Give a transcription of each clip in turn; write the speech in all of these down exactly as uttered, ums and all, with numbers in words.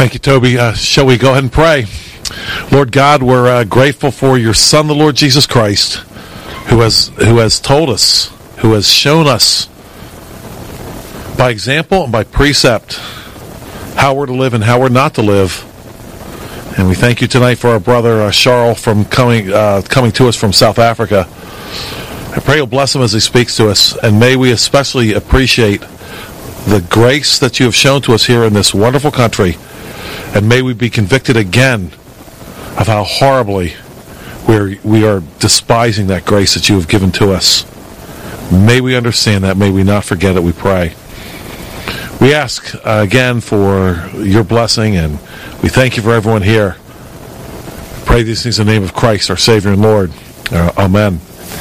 Thank you, Toby. Uh, shall we go ahead and pray? Lord God, we're uh, grateful for your Son, the Lord Jesus Christ, who has who has told us, who has shown us by example and by precept how we're to live and how we're not to live. And we thank you tonight for our brother uh, Charles from coming uh, coming to us from South Africa. I pray you'll bless him as he speaks to us, and may we especially appreciate the grace that you have shown to us here in this wonderful country, and may we be convicted again of how horribly we're, we are despising that grace that you have given to us. May we understand that. May we not forget it, we pray. We ask uh, again for your blessing, and we thank you for everyone here. Pray these things in the name of Christ, our Savior and Lord. Uh, amen.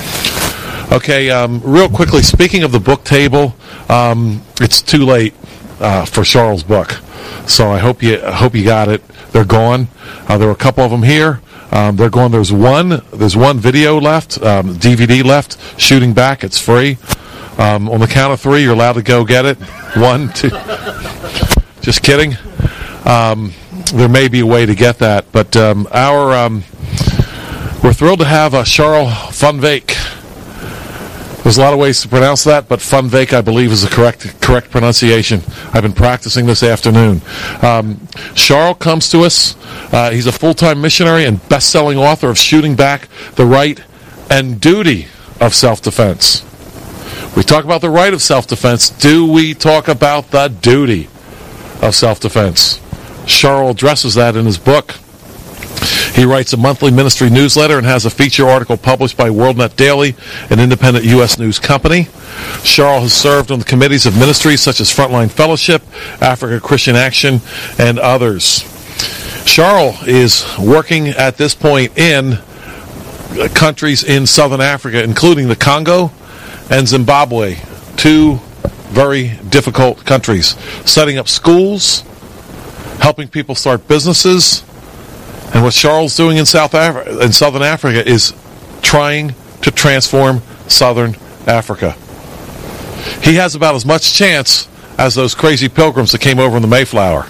Okay, um, real quickly, speaking of the book table, um, it's too late uh, for Charles' book. So I hope you I hope you got it. They're gone. Uh, there were a couple of them here. Um, they're gone. There's one. There's one video left, um, D V D left. Shooting Back. It's free. Um, on the count of three, you're allowed to go get it. One, two. Just kidding. Um, there may be a way to get that, but um, our um, we're thrilled to have uh, Charles van Wyk. There's a lot of ways to pronounce that, but Van Wyk, I believe, is the correct correct pronunciation. I've been practicing this afternoon. Um, Charles comes to us. Uh, he's a full-time missionary and best-selling author of Shooting Back, The Right and Duty of Self-Defense. We talk about the right of self-defense. Do we talk about the duty of self-defense? Charles addresses that in his book. He writes a monthly ministry newsletter and has a feature article published by WorldNet Daily, an independent U S news company. Charles has served on the committees of ministries such as Frontline Fellowship, Africa Christian Action, and others. Charles is working at this point in countries in southern Africa, including the Congo and Zimbabwe, two very difficult countries, setting up schools, helping people start businesses. And what Charles is doing in South Africa, in Southern Africa, is trying to transform Southern Africa. He has about as much chance as those crazy pilgrims that came over in the Mayflower.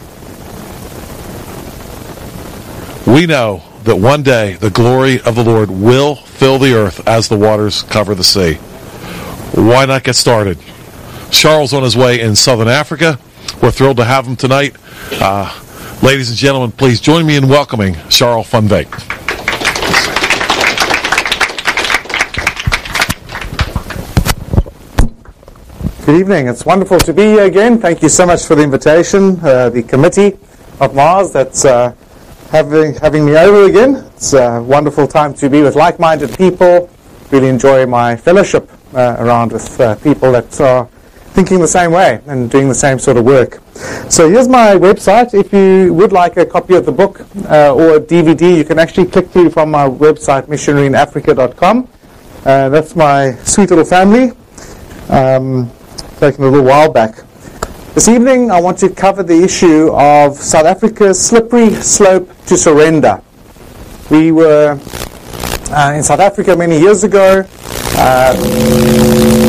We know that one day the glory of the Lord will fill the earth as the waters cover the sea. Why not get started? Charles on his way in Southern Africa. We're thrilled to have him tonight. Uh, Ladies and gentlemen, please join me in welcoming Charles van Wyk. Good evening. It's wonderful to be here again. Thank you so much for the invitation. Uh, the committee of Mars that's uh, having having me over again. It's a wonderful time to be with like-minded people. Really enjoy my fellowship uh, around with uh, people that are thinking the same way and doing the same sort of work. So here's my website. If you would like a copy of the book uh, or a D V D, you can actually click through from my website, missionary in africa dot com. Uh, that's my sweet little family, um, taken a little while back. This evening I want to cover the issue of South Africa's slippery slope to surrender. We were uh, in South Africa many years ago. Uh,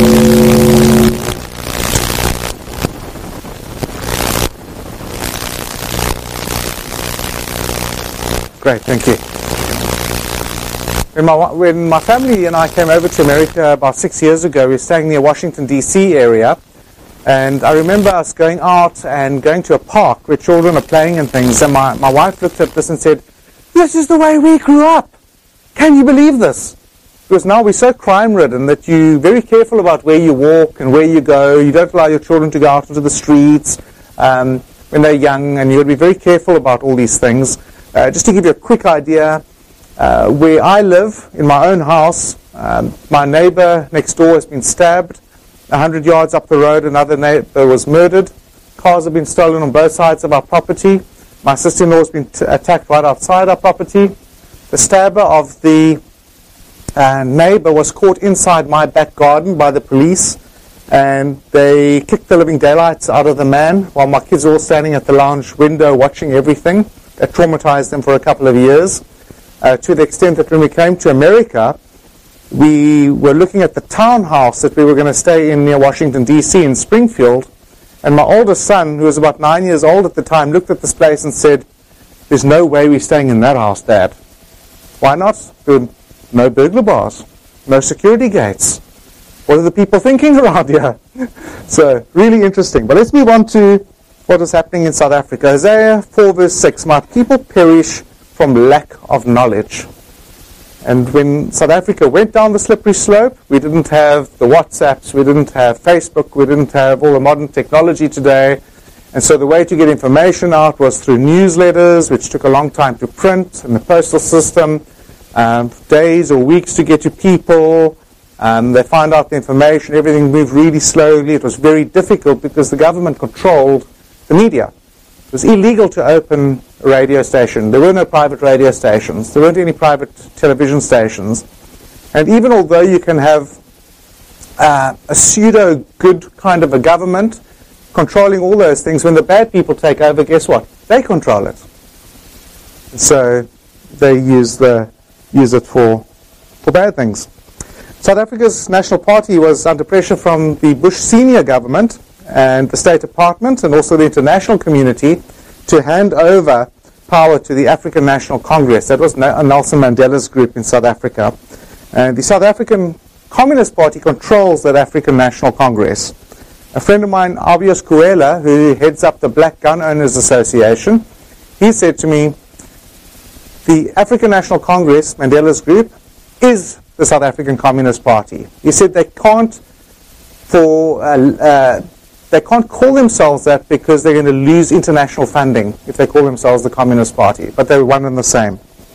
Great, thank you. When my, when my family and I came over to America about six years ago, we were staying near Washington, D C area, and I remember us going out and going to a park where children are playing and things, and my, my wife looked at this and said, "This is the way we grew up. Can you believe this?" Because now we're so crime-ridden that you're very careful about where you walk and where you go. You don't allow your children to go out into the streets um, when they're young, and you've got to be very careful about all these things. Uh, just to give you a quick idea, uh, where I live, in my own house, um, my neighbor next door has been stabbed. A hundred yards up the road, another neighbor was murdered. Cars have been stolen on both sides of our property. My sister-in-law has been t- attacked right outside our property. The stabber of the uh, neighbor was caught inside my back garden by the police, and they kicked the living daylights out of the man while my kids were all standing at the lounge window watching everything. It traumatized them for a couple of years, uh, to the extent that when we came to America, we were looking at the townhouse that we were going to stay in near Washington, D C in Springfield, And my oldest son, who was about nine years old at the time, looked at this place and said, "There's no way we're staying in that house, Dad." Why not? There were no burglar bars, no security gates. What are the people thinking around here? So, really interesting. But let's move on to what is happening in South Africa. Isaiah four verse six, "My people perish from lack of knowledge." And when South Africa went down the slippery slope, we didn't have the WhatsApps, we didn't have Facebook, we didn't have all the modern technology today. And so the way to get information out was through newsletters, which took a long time to print, and the postal system, um, days or weeks to get to people. Um, they found out the information, everything moved really slowly. It was very difficult because the government controlled the media. It was illegal to open a radio station. There were no private radio stations. There weren't any private television stations. And even although you can have uh, a pseudo-good kind of a government controlling all those things, when the bad people take over, guess what? They control it. So they use the use it for for bad things. South Africa's National Party was under pressure from the Bush senior government and the State Department and also the international community to hand over power to the African National Congress. That was Nelson Mandela's group in South Africa. And the South African Communist Party controls that African National Congress. A friend of mine, Abios Kuela, who heads up the Black Gun Owners Association, he said to me, the African National Congress, Mandela's group, is the South African Communist Party. He said they can't for uh, uh, they can't call themselves that because they're going to lose international funding if they call themselves the Communist Party, but they're one and the same.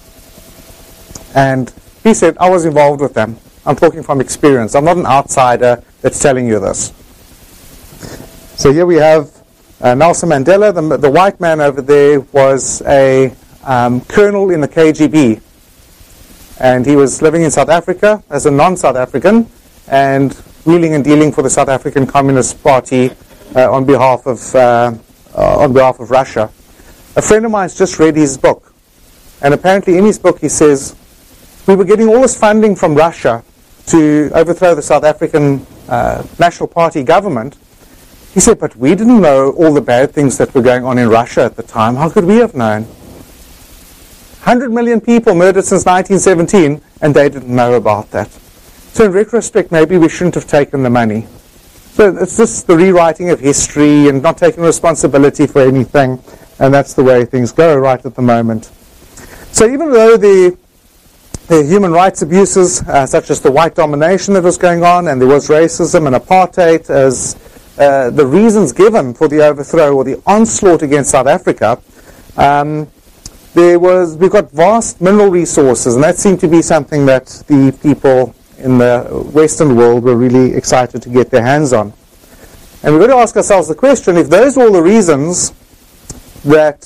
And he said, I was involved with them. I'm talking from experience. I'm not an outsider that's telling you this. So here we have uh, Nelson Mandela. The, the white man over there was a um, colonel in the K G B. And he was living in South Africa as a non-South African and wheeling and dealing for the South African Communist Party uh, on behalf of uh, uh, on behalf of Russia. A friend of mine's just read his book, and apparently in his book he says, we were getting all this funding from Russia to overthrow the South African uh, National Party government. He said, but we didn't know all the bad things that were going on in Russia at the time. How could we have known? one hundred million people murdered since nineteen seventeen, and they didn't know about that. So in retrospect, maybe we shouldn't have taken the money. So it's just the rewriting of history and not taking responsibility for anything, and that's the way things go right at the moment. So even though the, the human rights abuses, uh, such as the white domination that was going on, and there was racism and apartheid as uh, the reasons given for the overthrow or the onslaught against South Africa, um, There was, we got vast mineral resources, and that seemed to be something that the people in the Western world were really excited to get their hands on. And we've got to ask ourselves the question, if those were all the reasons that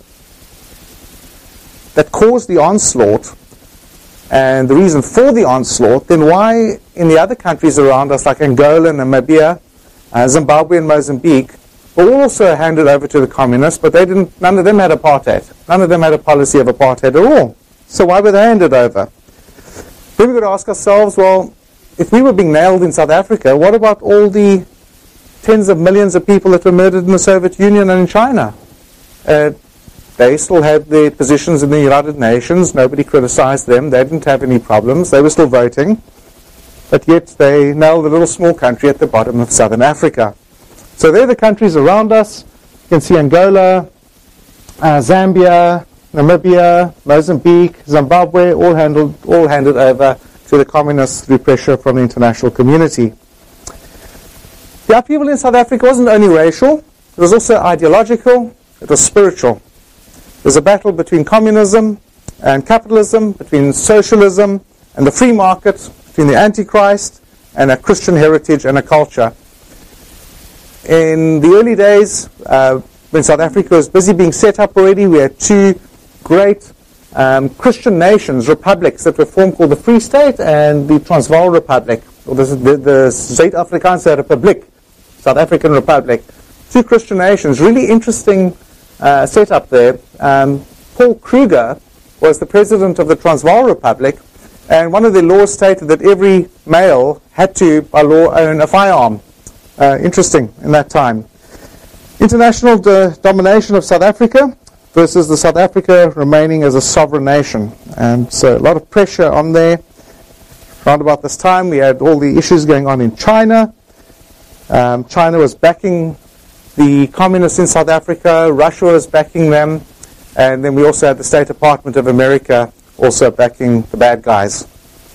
that caused the onslaught, and the reason for the onslaught, then why in the other countries around us, like Angola, Namibia, uh, Zimbabwe and Mozambique, were also handed over to the communists, but they didn't. None of them had apartheid. None of them had a policy of apartheid at all. So why were they handed over? Then we've got to ask ourselves, well, if we were being nailed in South Africa, what about all the tens of millions of people that were murdered in the Soviet Union and in China? Uh, they still had their positions in the United Nations. Nobody criticized them. They didn't have any problems. They were still voting. But yet they nailed a little small country at the bottom of Southern Africa. So they're the countries around us. You can see Angola, uh, Zambia, Namibia, Mozambique, Zimbabwe, all handled, all handed over to the communists through pressure from the international community. The upheaval in South Africa wasn't only racial, it was also ideological, it was spiritual. There's a battle between communism and capitalism, between socialism and the free market, between the Antichrist and a Christian heritage and a culture. In the early days, uh, when South Africa was busy being set up already, we had two great um, Christian nations, republics that were formed, called the Free State and the Transvaal Republic, or the, the, the Zuid-Afrikaanse Republiek, South African Republic. Two Christian nations, really interesting uh, setup there. Um, Paul Kruger was the president of the Transvaal Republic, and one of the laws stated that every male had to, by law, own a firearm. Uh, interesting in that time. International do- domination of South Africa versus the South Africa remaining as a sovereign nation. And so a lot of pressure on there. Around about this time, we had all the issues going on in China. Um, China was backing the communists in South Africa. Russia was backing them. And then we also had the State Department of America also backing the bad guys.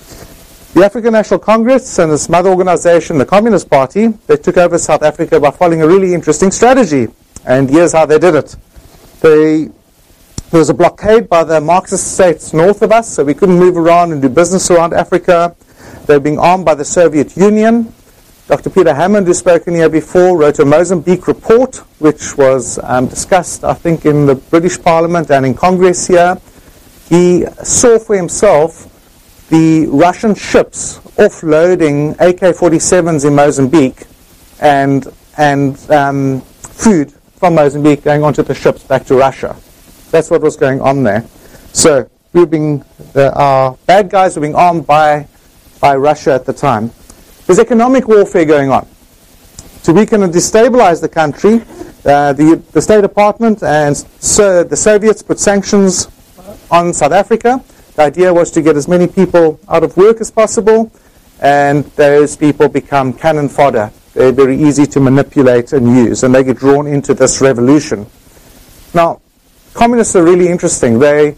The African National Congress and its mother organization, the Communist Party, they took over South Africa by following a really interesting strategy. And here's how they did it. They, there was a blockade by the Marxist states north of us, so we couldn't move around and do business around Africa. They were being armed by the Soviet Union. Doctor Peter Hammond, who's spoken here before, wrote a Mozambique report, which was um, discussed, I think, in the British Parliament and in Congress here. He saw for himself the Russian ships offloading A K forty-sevens in Mozambique and and um, food from Mozambique going onto the ships back to Russia. That's what was going on there. So we were being, the, our bad guys were being armed by by Russia at the time. There's economic warfare going on. To weaken and destabilize the country, uh, the, the State Department and so the Soviets put sanctions on South Africa. The idea was to get as many people out of work as possible, and those people become cannon fodder. They're very easy to manipulate and use, and they get drawn into this revolution. Now, communists are really interesting. They,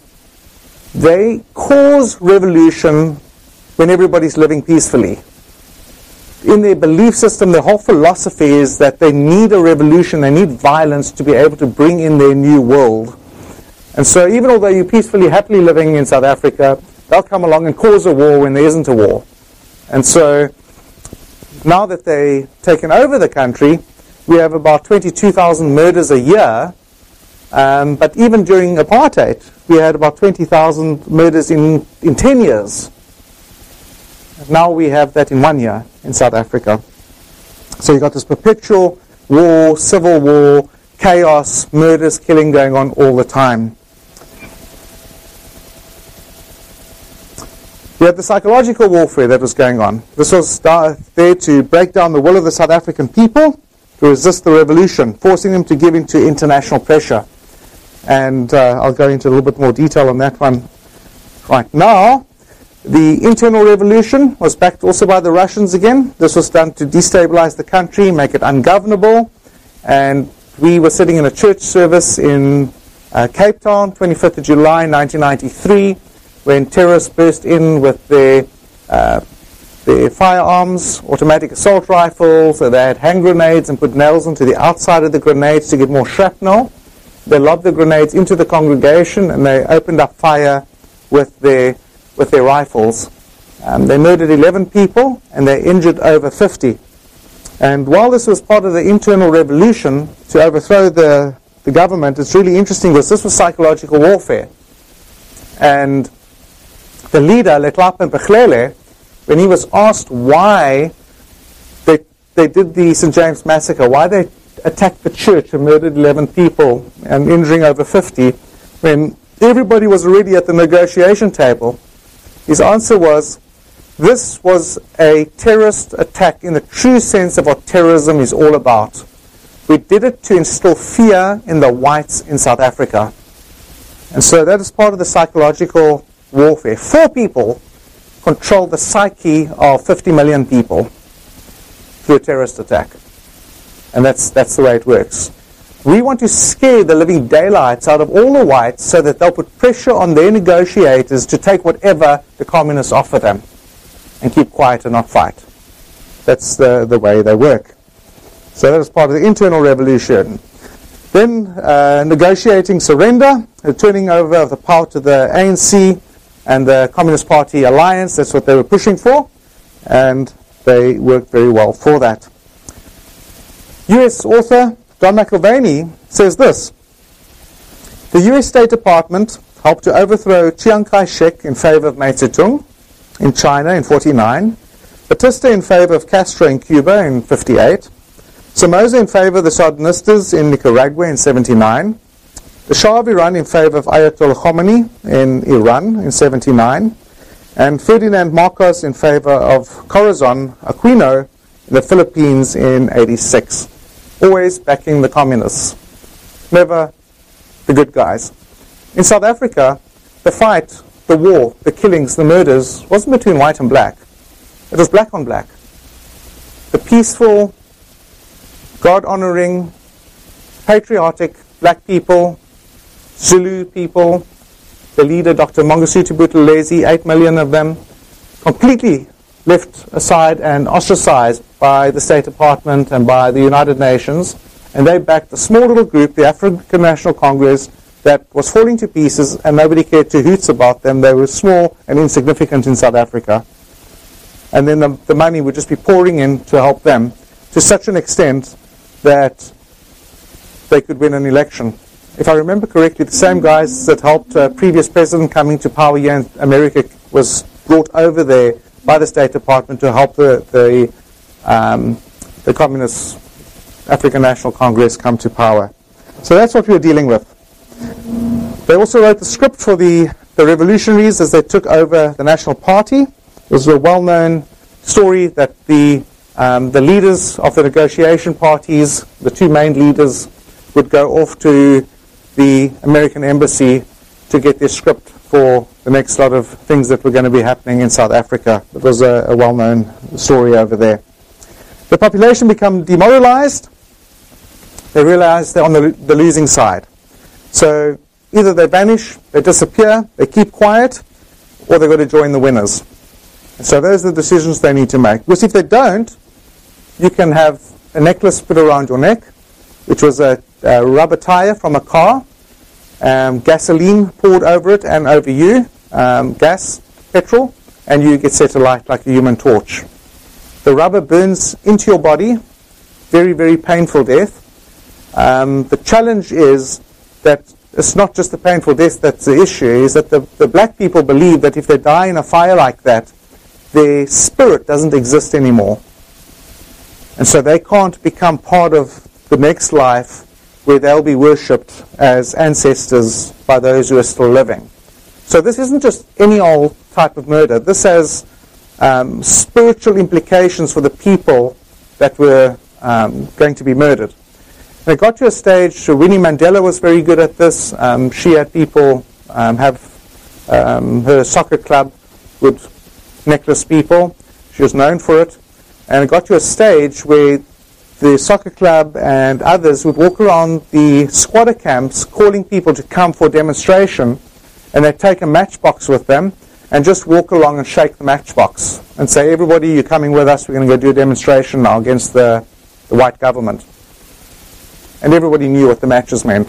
they cause revolution when everybody's living peacefully. In their belief system, their whole philosophy is that they need a revolution, they need violence to be able to bring in their new world. And so even although you're peacefully, happily living in South Africa, they'll come along and cause a war when there isn't a war. And so now that they've taken over the country, we have about twenty-two thousand murders a year. Um, but even during apartheid, we had about twenty thousand murders in, in ten years. Now we have that in one year in South Africa. So you've got this perpetual war, civil war, chaos, murders, killing going on all the time. We had the psychological warfare that was going on. This was there to break down the will of the South African people, to resist the revolution, forcing them to give in to international pressure. And uh, I'll go into a little bit more detail on that one right now. The internal revolution was backed also by the Russians again. This was done to destabilize the country, make it ungovernable. And we were sitting in a church service in uh, Cape Town, twenty-fifth of July, nineteen ninety-three, when terrorists burst in with their, uh, their firearms, automatic assault rifles. So they had hand grenades and put nails into the outside of the grenades to get more shrapnel. They lobbed the grenades into the congregation and they opened up fire with their with their rifles. Um, they murdered eleven people and they injured over fifty. And while this was part of the internal revolution to overthrow the, the government, it's really interesting because this was psychological warfare. And the leader, Letlapa Mpehlele, when he was asked why they, they did the Saint James massacre, why they attacked the church and murdered eleven people and injuring over fifty, when everybody was already at the negotiation table, his answer was, this was a terrorist attack in the true sense of what terrorism is all about. We did it to instill fear in the whites in South Africa. And so that is part of the psychological warfare. Four people control the psyche of fifty million people through a terrorist attack. And that's that's the way it works. We want to scare the living daylights out of all the whites so that they'll put pressure on their negotiators to take whatever the communists offer them and keep quiet and not fight. That's the, the way they work. So that is part of the internal revolution. Then uh, negotiating surrender, uh, turning over of the power to the A N C and the Communist Party alliance. That's what they were pushing for, and they worked very well for that. U S author John McIlvaney says this: the U S State Department helped to overthrow Chiang Kai-shek in favor of Mao Zedong in China in forty-nine, Batista in favor of Castro in Cuba in fifty-eight, Somoza in favor of the Sandinistas in Nicaragua in seventy-nine, the Shah of Iran in favor of Ayatollah Khomeini in Iran in seventy-nine, and Ferdinand Marcos in favor of Corazon Aquino in the Philippines in eighty-six. always backing the communists, never the good guys. In South Africa, the fight, the war, the killings, the murders wasn't between white and black. It was black on black. The peaceful, God-honoring, patriotic black people, Zulu people, the leader, Doctor Mangosuthu Buthelezi, eight million of them, completely left aside and ostracized by the State Department and by the United Nations, and they backed a small little group, the African National Congress, that was falling to pieces, and nobody cared two hoots about them. They were small and insignificant in South Africa. And then the, the money would just be pouring in to help them to such an extent that they could win an election. If I remember correctly, the same guys that helped a previous president coming to power here in America was brought over there by the State Department to help the the, um, the Communist African National Congress come to power. So that's what we were dealing with. They also wrote the script for the, the revolutionaries as they took over the National Party. It was a well-known story that the um, the leaders of the negotiation parties, the two main leaders, would go off to the American embassy to get their script for the next lot of things that were going to be happening in South Africa. It was a, a well-known story over there. The population become demoralized. They realize they're on the, the losing side. So either they vanish, they disappear, they keep quiet, or they've got to join the winners. And so those are the decisions they need to make. Because if they don't, you can have a necklace put around your neck, which was a, a rubber tire from a car, um, gasoline poured over it and over you, um, gas, petrol, and you get set alight like a human torch. The rubber burns into your body, very, very painful death. Um, the challenge is that it's not just the painful death that's the issue, is that the, the black people believe that if they die in a fire like that, their spirit doesn't exist anymore. And so they can't become part of the next life where they'll be worshipped as ancestors by those who are still living. So this isn't just any old type of murder. This has um, spiritual implications for the people that were um, going to be murdered. And it got to a stage, Winnie Mandela was very good at this. Um, she had people um, have um, her soccer club would necklace people. She was known for it. And it got to a stage where the soccer club and others would walk around the squatter camps calling people to come for a demonstration, and they'd take a matchbox with them and just walk along and shake the matchbox and say, everybody, you're coming with us, we're going to go do a demonstration now against the, the white government. And everybody knew what the matches meant.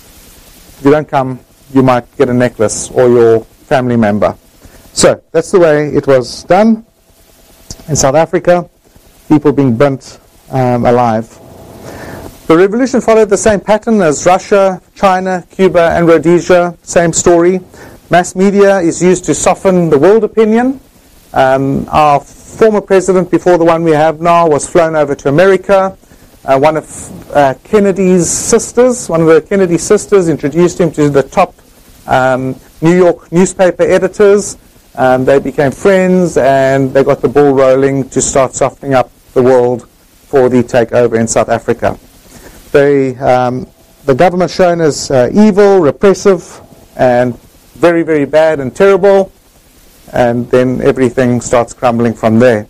If you don't come, you might get a necklace or your family member. So that's the way it was done in South Africa, people being burnt um, alive. The revolution followed the same pattern as Russia, China, Cuba, and Rhodesia. Same story. Mass media is used to soften the world opinion. Um, our former president, before the one we have now, was flown over to America. Uh, one of uh, Kennedy's sisters, one of the Kennedy sisters, introduced him to the top um, New York newspaper editors. Um, they became friends, and they got the ball rolling to start softening up the world for the takeover in South Africa. They, um, the government shown as uh, evil, repressive, and very, very bad and terrible, and then everything starts crumbling from there.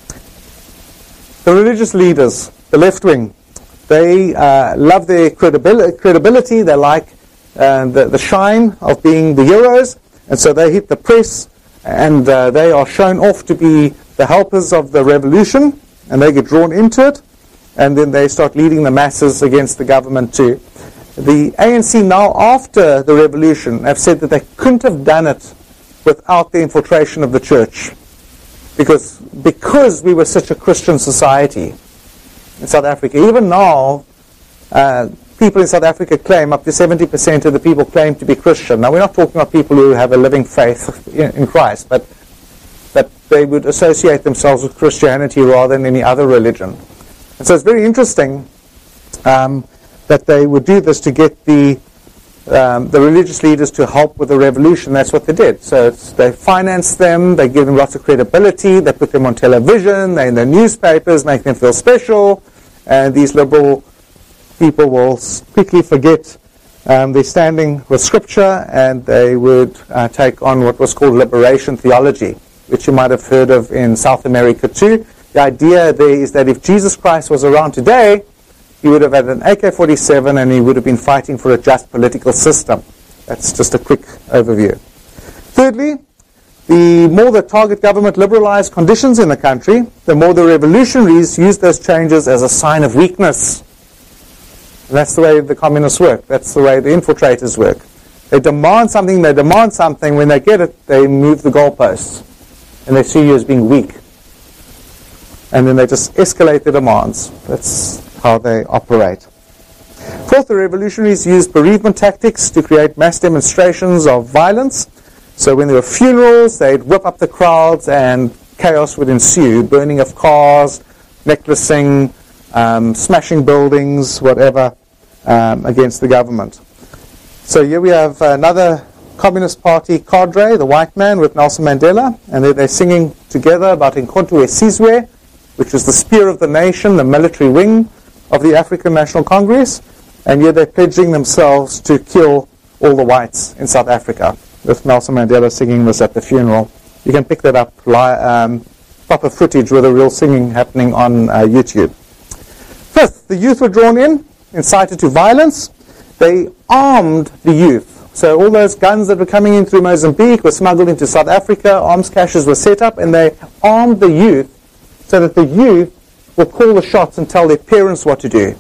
The religious leaders, the left wing, they uh, love their credibil- credibility. They like uh, the, the shine of being the heroes, and so they hit the press, and uh, they are shown off to be the helpers of the revolution, and they get drawn into it, and then they start leading the masses against the government too. The A N C now, after the revolution, have said that they couldn't have done it without the infiltration of the church, because because we were such a Christian society in South Africa. Even now, uh, people in South Africa claim, up to seventy percent of the people claim to be Christian. Now, we're not talking about people who have a living faith in, in Christ, but but they would associate themselves with Christianity rather than any other religion. And so it's very interesting um, that they would do this to get the um, the religious leaders to help with the revolution. That's what they did. So it's, they financed them, they give them lots of credibility, they put them on television, they're in the newspapers, make them feel special, and these liberal people will quickly forget um, their standing with Scripture, and they would uh, take on what was called liberation theology, which you might have heard of in South America too. The idea there is that if Jesus Christ was around today, he would have had an A K forty-seven and he would have been fighting for a just political system. That's just a quick overview. Thirdly, the more the target government liberalized conditions in the country, the more the revolutionaries used those changes as a sign of weakness. And that's the way the communists work. That's the way the infiltrators work. They demand something, they demand something. When they get it, they move the goalposts. And they see you as being weak. And then they just escalate the demands. That's how they operate. Fourth, the revolutionaries used bereavement tactics to create mass demonstrations of violence. So when there were funerals, they'd whip up the crowds and chaos would ensue. Burning of cars, necklacing, um, smashing buildings, whatever, um, against the government. So here we have another Communist Party cadre, the white man with Nelson Mandela, and they're, they're singing together about Inkonto Esizwe, which was the spear of the nation, the military wing of the African National Congress, and yet they're pledging themselves to kill all the whites in South Africa, with Nelson Mandela singing this at the funeral. You can pick that up, um, proper footage with the real singing happening on uh, YouTube. Fifth, the youth were drawn in, incited to violence. They armed the youth. So all those guns that were coming in through Mozambique were smuggled into South Africa, arms caches were set up, and they armed the youth so that the youth will call the shots and tell their parents what to do.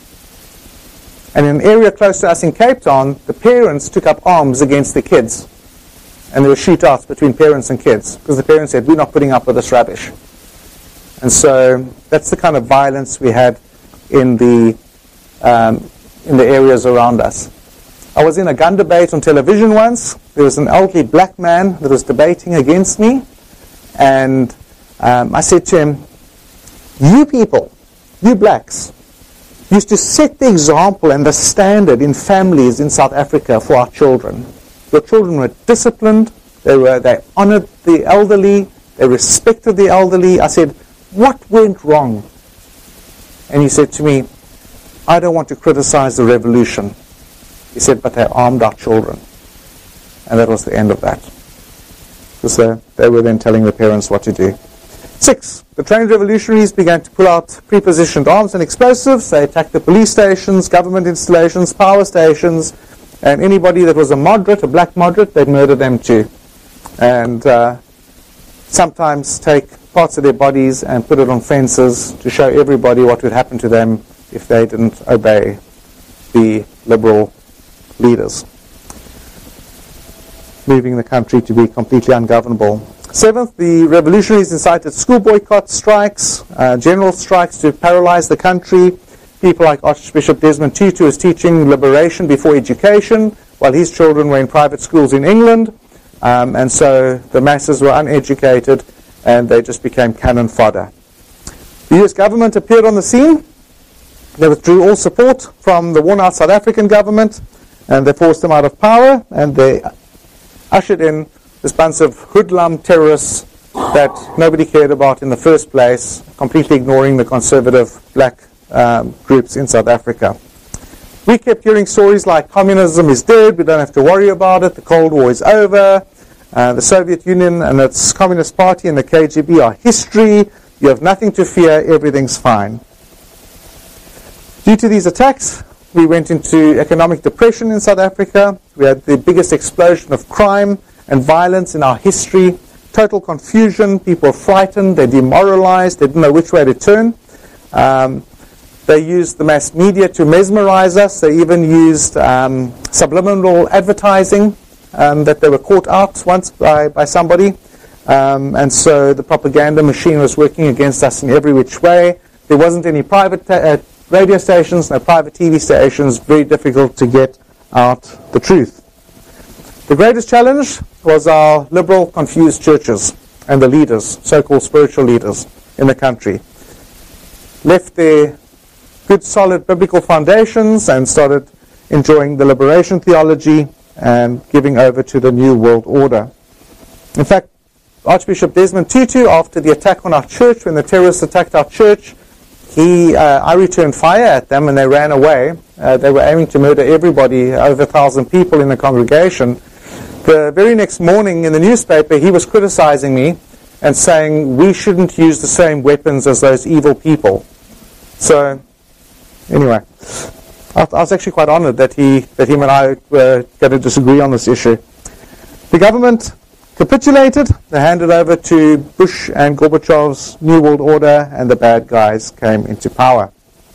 And in an area close to us in Cape Town, the parents took up arms against the kids. And there were shootouts between parents and kids, because the parents said, we're not putting up with this rubbish. And so that's the kind of violence we had in the um, in the areas around us. I was in a gun debate on television once. There was an elderly black man that was debating against me. And um, I said to him, you people, you blacks, used to set the example and the standard in families in South Africa for our children. Your children were disciplined, they were they honored the elderly, they respected the elderly. I said, what went wrong? And he said to me, I don't want to criticize the revolution. He said, but they armed our children. And that was the end of that. Because they, they were then telling the parents what to do. Six, the trained revolutionaries began to pull out prepositioned arms and explosives. They attacked the police stations, government installations, power stations, and anybody that was a moderate, a black moderate, they'd murder them too. And uh, sometimes take parts of their bodies and put it on fences to show everybody what would happen to them if they didn't obey the liberal leaders, leaving the country to be completely ungovernable. Seventh, the revolutionaries incited school boycotts, strikes, uh, general strikes to paralyze the country. People like Archbishop Desmond Tutu was teaching liberation before education, while his children were in private schools in England. Um, and so the masses were uneducated, and they just became cannon fodder. The U S government appeared on the scene. They withdrew all support from the worn-out South African government, and they forced them out of power, and they ushered in this bunch of hoodlum terrorists that nobody cared about in the first place, completely ignoring the conservative black um, groups in South Africa. We kept hearing stories like communism is dead, we don't have to worry about it, the Cold War is over, uh, the Soviet Union and its Communist Party and the K G B are history, you have nothing to fear, everything's fine. Due to these attacks, we went into economic depression in South Africa. We had the biggest explosion of crime and violence in our history, total confusion, people were frightened, they demoralized, they didn't know which way to turn. Um, they used the mass media to mesmerize us. They even used um, subliminal advertising um, that they were caught out once by, by somebody. Um, and so the propaganda machine was working against us in every which way. There wasn't any private ta- uh, radio stations, no private T V stations, very difficult to get out the truth. The greatest challenge was our liberal, confused churches and the leaders, so-called spiritual leaders in the country. Left their good, solid biblical foundations and started enjoying the liberation theology and giving over to the New World Order. In fact, Archbishop Desmond Tutu, after the attack on our church, when the terrorists attacked our church, he, uh, I returned fire at them and they ran away. Uh, they were aiming to murder everybody, over a thousand people in the congregation. The very next morning in the newspaper, he was criticizing me and saying we shouldn't use the same weapons as those evil people. So, anyway, I, I was actually quite honored that he, that him and I were going to disagree on this issue. The government capitulated. They handed over to Bush and Gorbachev's New World Order, and the bad guys came into power.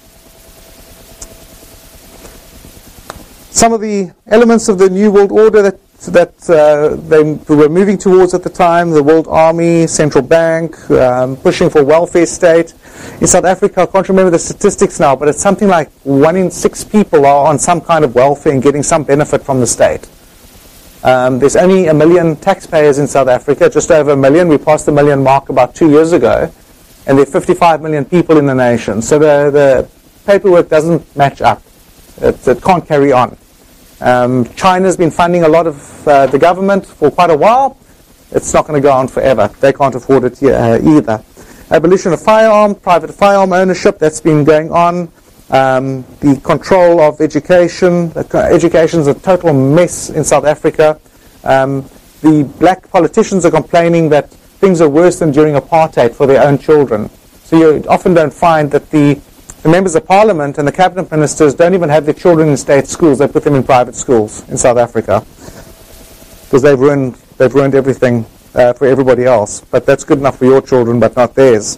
Some of the elements of the New World Order that that uh, they were moving towards at the time, the World Army, Central Bank, um, pushing for welfare state. In South Africa, I can't remember the statistics now, but it's something like one in six people are on some kind of welfare and getting some benefit from the state. Um, there's only a million taxpayers in South Africa, just over a million. We passed the million mark about two years ago, and there are fifty-five million people in the nation. So the, the paperwork doesn't match up. It, it can't carry on. Um, China's been funding a lot of uh, the government for quite a while. It's not going to go on forever. They can't afford it uh, either. Abolition of firearm, private firearm ownership, that's been going on. Um, the control of education. Education's a total mess in South Africa. Um, the black politicians are complaining that things are worse than during apartheid for their own children. So you often don't find that the The members of parliament and the cabinet ministers don't even have their children in state schools. They put them in private schools in South Africa because they've ruined, they've ruined everything uh, for everybody else. But that's good enough for your children, but not theirs.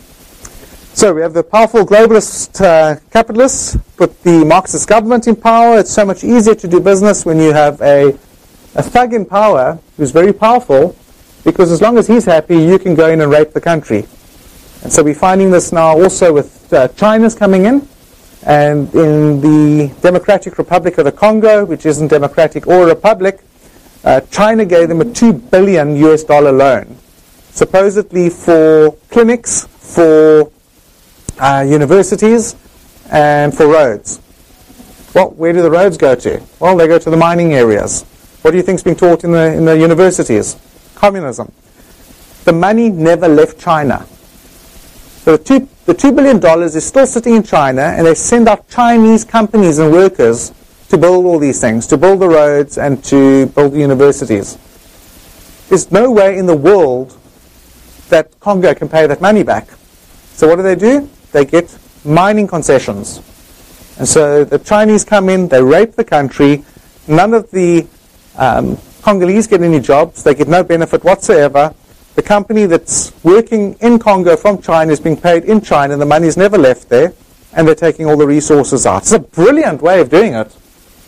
So we have the powerful globalist uh, capitalists put the Marxist government in power. It's so much easier to do business when you have a, a thug in power who's very powerful, because as long as he's happy, you can go in and rape the country. And so we're finding this now also with uh, China's coming in, and in the Democratic Republic of the Congo, which isn't democratic or a republic, uh, China gave them a two billion U S dollar loan, supposedly for clinics, for uh, universities, and for roads. Well, where do the roads go to? Well, they go to the mining areas. What do you think's being taught in the in the universities? Communism. The money never left China. So the two, the two billion dollars is still sitting in China, and they send out Chinese companies and workers to build all these things, to build the roads and to build the universities. There's no way in the world that Congo can pay that money back. So what do they do? They get mining concessions. And so the Chinese come in, they rape the country. None of the um, Congolese get any jobs. They get no benefit whatsoever. The company that's working in Congo from China is being paid in China, and the money's never left there, and they're taking all the resources out. It's a brilliant way of doing it.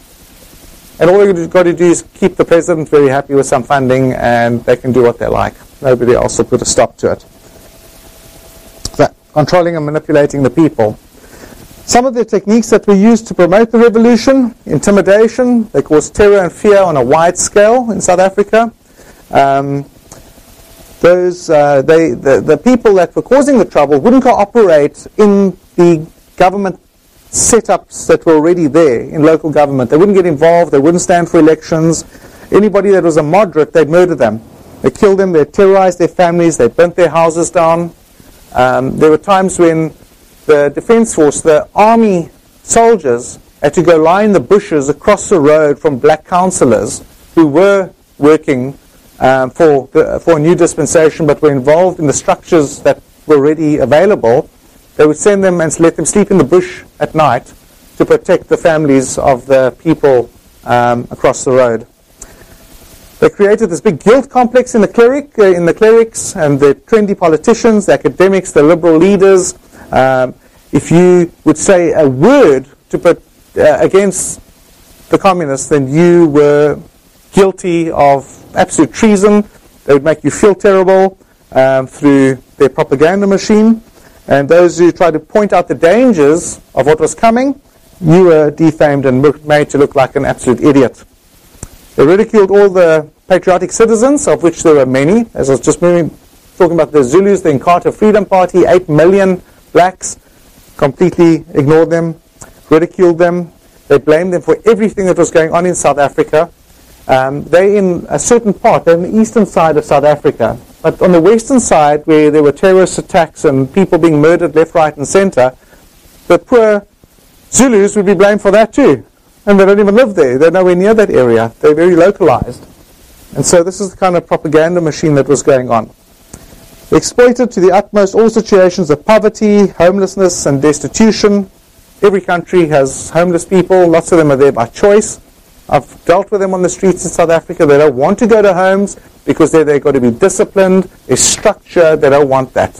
And all you've got to do is keep the president very happy with some funding, and they can do what they like. Nobody else will put a stop to it. So, controlling and manipulating the people. Some of the techniques that were used to promote the revolution: intimidation. They caused terror and fear on a wide scale in South Africa. Um, Those uh, they the, the people that were causing the trouble wouldn't cooperate in the government setups that were already there in local government. They wouldn't get involved. They wouldn't stand for elections. Anybody that was a moderate, they'd murder them. They killed them. They terrorized their families. They burnt their houses down. Um, there were times when the defense force, the army soldiers, had to go lie in the bushes across the road from black councillors who were working Um, for the, for a new dispensation, but were involved in the structures that were already available. They would send them and let them sleep in the bush at night to protect the families of the people um, across the road. They created this big guilt complex in the cleric, uh, in the clerics and the trendy politicians, the academics, the liberal leaders. Um, if you would say a word to put uh, against the communists, then you were guilty of absolute treason. They would make you feel terrible um, through their propaganda machine. And those who tried to point out the dangers of what was coming, you were defamed and made to look like an absolute idiot. They ridiculed all the patriotic citizens, of which there were many. As I was just moving, talking about the Zulus, the Inkatha Freedom Party, eight million blacks, completely ignored them, ridiculed them. They blamed them for everything that was going on in South Africa. Um, they in a certain part, they're on the eastern side of South Africa, But on the western side, where there were terrorist attacks and people being murdered left, right, and center, the poor Zulus would be blamed for that too. And they don't even live there. They're nowhere near that area. They're very localized. And so this is the kind of propaganda machine that was going on. They exploited to the utmost all situations of poverty, homelessness, and destitution. Every country has homeless people. Lots of them are there by choice. I've dealt with them on the streets in South Africa. They don't want to go to homes because they're, they've got to be disciplined. They're structured. They don't want that.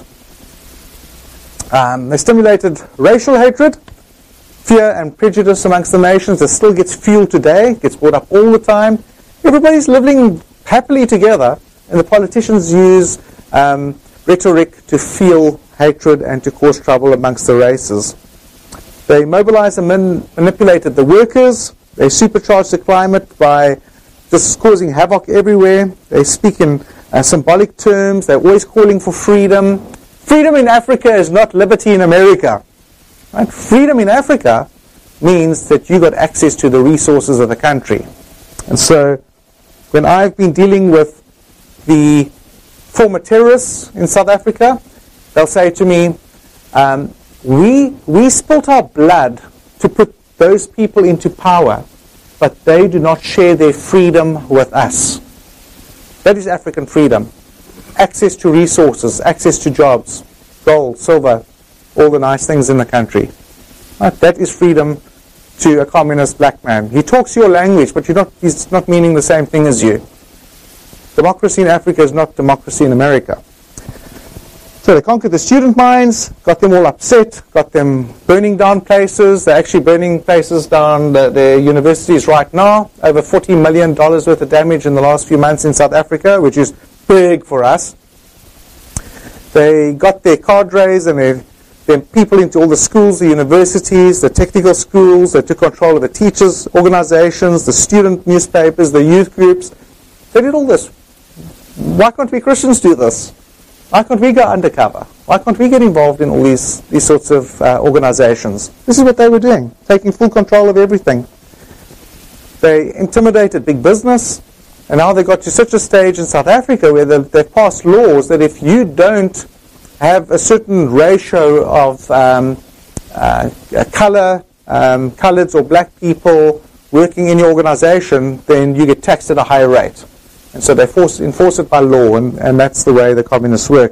Um, they stimulated racial hatred, fear and prejudice amongst the nations. That still gets fueled today, gets brought up all the time. Everybody's living happily together, and the politicians use um, rhetoric to fuel hatred and to cause trouble amongst the races. They mobilized and man- manipulated the workers. They supercharged the climate by just causing havoc everywhere. They speak in uh, symbolic terms. They're always calling for freedom. Freedom in Africa is not liberty in America. Right? Freedom in Africa means that you got access to the resources of the country. And so when I've been dealing with the former terrorists in South Africa, they'll say to me, um, we, we spilt our blood to put those people into power, but they do not share their freedom with us. That is African freedom. Access to resources, access to jobs, gold, silver, all the nice things in the country. Right? That is freedom to a communist black man. He talks your language, but you're not, he's not meaning the same thing as you. Democracy in Africa is not democracy in America. So they conquered the student minds, got them all upset, got them burning down places. They're actually burning places down, the, the universities right now. Over forty million dollars worth of damage in the last few months in South Africa, which is big for us. They got their cadres and their, their people into all the schools, the universities, the technical schools. They took control of the teachers' organizations, the student newspapers, the youth groups. They did all this. Why can't we Christians do this? Why can't we go undercover? Why can't we get involved in all these, these sorts of uh, organizations? This is what they were doing, taking full control of everything. They intimidated big business, and now they got to such a stage in South Africa where they've passed laws that if you don't have a certain ratio of um, uh, color, um, coloreds or black people working in your organization, then you get taxed at a higher rate. And so they force, enforce it by law, and, and that's the way the communists work.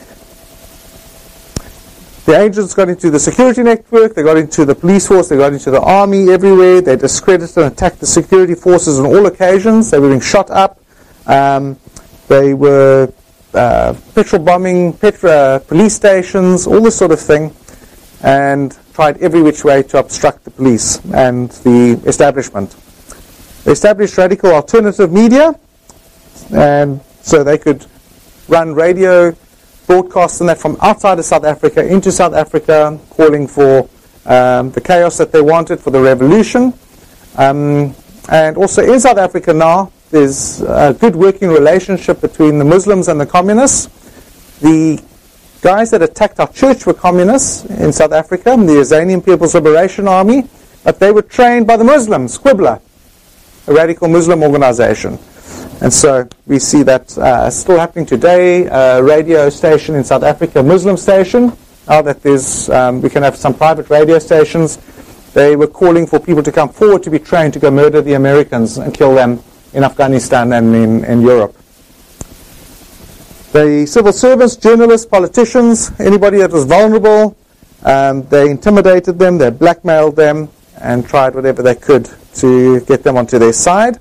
The agents got into the security network, they got into the police force, they got into the army everywhere. They discredited and attacked the security forces on all occasions. They were being shot up. Um, they were uh, petrol bombing petro, uh, police stations, all this sort of thing, and tried every which way to obstruct the police and the establishment. They established radical alternative media, and so they could run radio broadcasts and that from outside of South Africa into South Africa, calling for um, the chaos that they wanted for the revolution. Um, and also in South Africa now, there's a good working relationship between the Muslims and the communists. The guys that attacked our church were communists in South Africa, the Azanian People's Liberation Army, but they were trained by the Muslims, Qibla, a radical Muslim organization. And so we see that uh, still happening today. A radio station in South Africa, Muslim station. Now that there's, um, we can have some private radio stations. They were calling for people to come forward to be trained to go murder the Americans and kill them in Afghanistan and in, in Europe. The civil servants, journalists, politicians, anybody that was vulnerable, um, they intimidated them, they blackmailed them, and tried whatever they could to get them onto their side.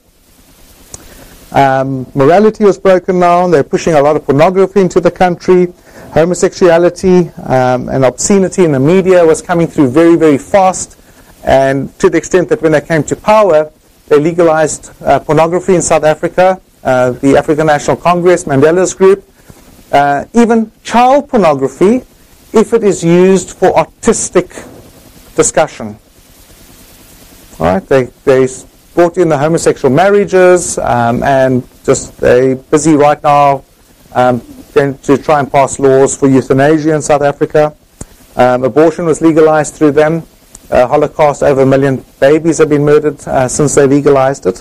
Um, morality was broken down. They're pushing a lot of pornography into the country. Homosexuality um, and obscenity in the media was coming through very, very fast. And to the extent that when they came to power, they legalized uh, pornography in South Africa. Uh, the African National Congress, Mandela's group. Uh, even child pornography, if it is used for artistic discussion. All right, they they. brought in the homosexual marriages, um, and just they busy right now um, going to try and pass laws for euthanasia in South Africa. Um, abortion was legalized through them. Uh, Holocaust, over a million babies have been murdered uh, since they legalized it.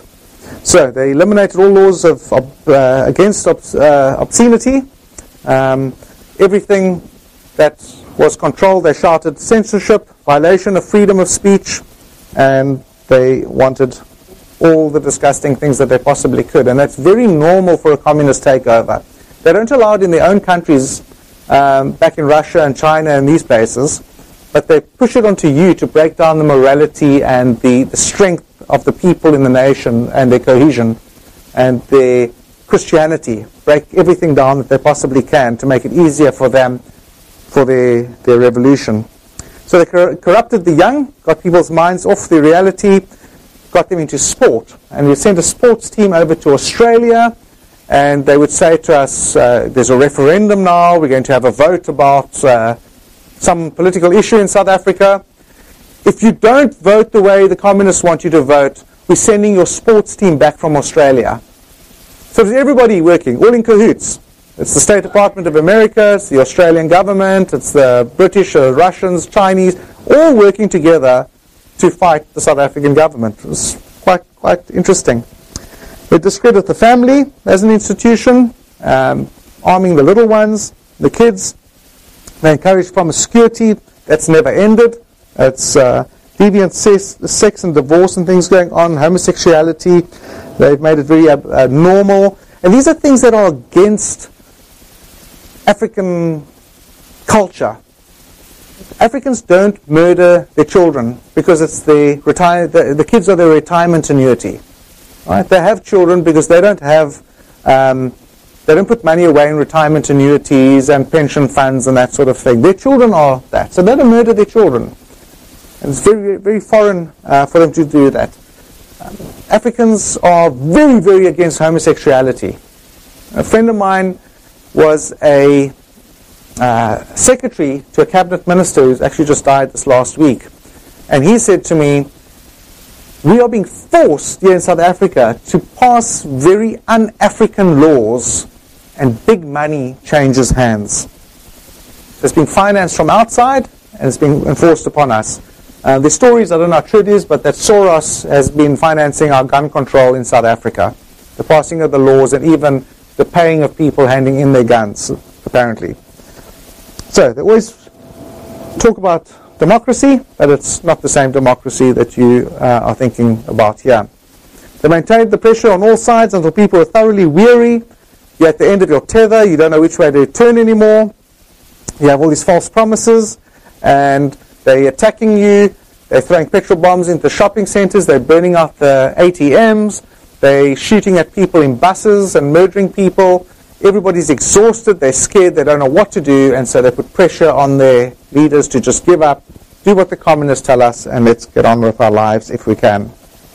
So they eliminated all laws of, of uh, against obs- uh, obscenity. Um, everything that was controlled, they shouted censorship, violation of freedom of speech, and they wanted all the disgusting things that they possibly could. And that's very normal for a communist takeover. They don't allow it in their own countries, um, back in Russia and China and these places, but they push it onto you to break down the morality and the, the strength of the people in the nation and their cohesion and their Christianity. Break everything down that they possibly can to make it easier for them for their, their revolution. So they cor- corrupted the young, got people's minds off the reality, got them into sport. And we sent a sports team over to Australia, and they would say to us, uh, there's a referendum now, we're going to have a vote about uh, some political issue in South Africa. If you don't vote the way the communists want you to vote, we're sending your sports team back from Australia. So there's everybody working, all in cahoots. It's the State Department of America, it's the Australian government, it's the British, uh, Russians, Chinese, all working together to fight the South African government. It was quite, quite interesting. They discredit the family as an institution, um, arming the little ones, the kids. They encourage promiscuity. That's never ended. It's uh, deviant sex, sex and divorce and things going on, homosexuality. They've made it very uh, uh, normal. And these are things that are against African culture. Africans don't murder their children because it's the, retire, the, the kids are their retirement annuity. Right? They have children because they don't have, um, they don't put money away in retirement annuities and pension funds and that sort of thing. Their children are that. So they don't murder their children. And it's very, very foreign uh, for them to do that. Um, Africans are very, very against homosexuality. A friend of mine was a uh, secretary to a cabinet minister who's actually just died this last week. And he said to me, we are being forced here in South Africa to pass very un-African laws, and big money changes hands. It's being financed from outside and it's being enforced upon us. Uh, the stories, I don't know how true it is, but that Soros has been financing our gun control in South Africa. The passing of the laws and even the paying of people handing in their guns, apparently. So they always talk about democracy, but it's not the same democracy that you uh, are thinking about here. They maintained the pressure on all sides until people are thoroughly weary. You're at the end of your tether. You don't know which way to turn anymore. You have all these false promises, and they're attacking you. They're throwing petrol bombs into shopping centers. They're burning out the A T Ms. They're shooting at people in buses and murdering people. Everybody's exhausted. They're scared. They don't know what to do, and so they put pressure on their leaders to just give up, do what the communists tell us, and let's get on with our lives if we can.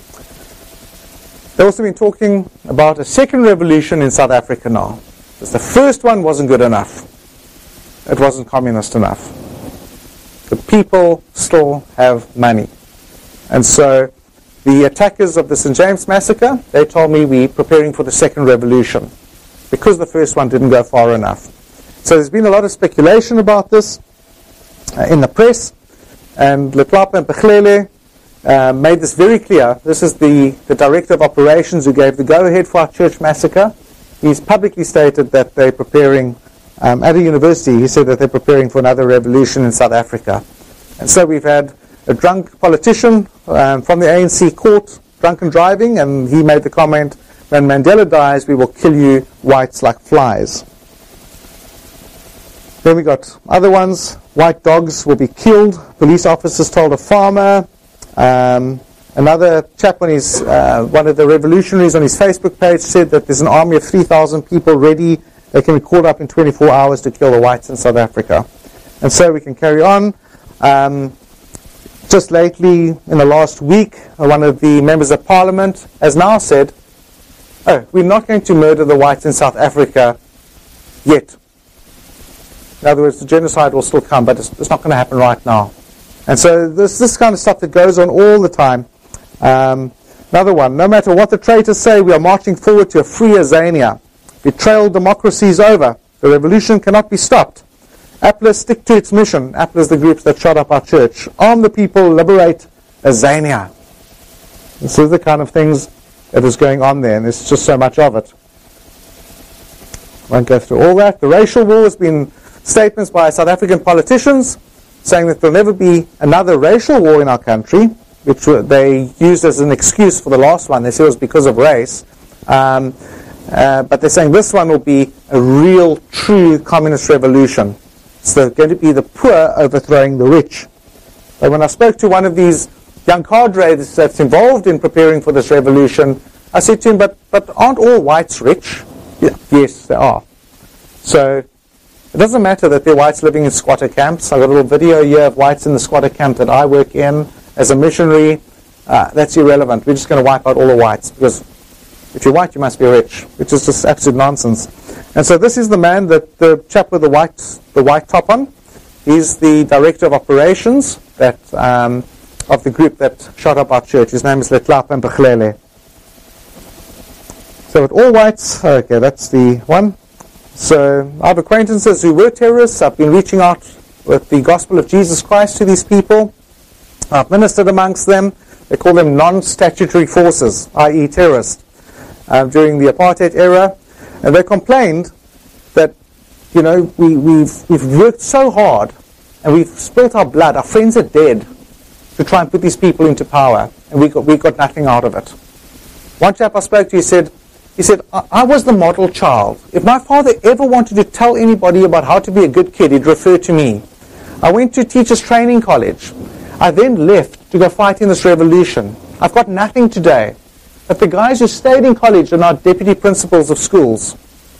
They've also been talking about a second revolution in South Africa now. Because the first one wasn't good enough. It wasn't communist enough. The people still have money. And so the attackers of the Saint James Massacre, they told me we're preparing for the second revolution because the first one didn't go far enough. So there's been a lot of speculation about this uh, in the press, and Letlapa and Pechlele uh, made this very clear. This is the, the director of operations who gave the go-ahead for our church massacre. He's publicly stated that they're preparing, um, at a university, he said that they're preparing for another revolution in South Africa. And so we've had a drunk politician um, from the A N C caught drunken driving, and he made the comment, when Mandela dies, we will kill you whites like flies. Then we got other ones. White dogs will be killed. Police officers told a farmer. Um, another chap on his, uh, one of the revolutionaries on his Facebook page said that there's an army of three thousand people ready. They can be called up in twenty-four hours to kill the whites in South Africa. And so we can carry on. Um, just lately, in the last week, one of the members of parliament has now said, oh, we're not going to murder the whites in South Africa yet. In other words, the genocide will still come, but it's, it's not going to happen right now. And so this this kind of stuff that goes on all the time. Um, another one, no matter what the traitors say, we are marching forward to a freer Zania. Betrayal democracy is over. The revolution cannot be stopped. APLA stick to its mission. APLA is the groups that shot up our church. Arm the people, liberate Azania. This is the kind of things that is going on there, and there's just so much of it. I won't go through all that. The racial war has been statements by South African politicians saying that there'll never be another racial war in our country, which they used as an excuse for the last one. They said it was because of race. Um, uh, but they're saying this one will be a real, true communist revolution. So they're going to be the poor overthrowing the rich. But when I spoke to one of these young cadres that's involved in preparing for this revolution, I said to him, but, but aren't all whites rich? Yeah, yes, they are. So it doesn't matter that there are whites living in squatter camps. I've got a little video here of whites in the squatter camp that I work in as a missionary. Uh, that's irrelevant. We're just going to wipe out all the whites, because if you're white, you must be rich, which is just absolute nonsense. And so this is the man, that the chap with the white, the white top on. He's the director of operations that um, of the group that shot up our church. His name is Letlapa Mpechlele. So with all whites, okay, that's the one. So I have acquaintances who were terrorists. I've been reaching out with the gospel of Jesus Christ to these people. I've ministered amongst them. They call them non-statutory forces, that is terrorists, uh, during the apartheid era. And they complained that, you know, we, we've, we've worked so hard and we've spilt our blood. Our friends are dead to try and put these people into power, and we got, we got nothing out of it. One chap I spoke to, he said, He said, I, I was the model child. If my father ever wanted to tell anybody about how to be a good kid, he'd refer to me. I went to teachers training college. I then left to go fight in this revolution. I've got nothing today. But the guys who stayed in college are now deputy principals of schools.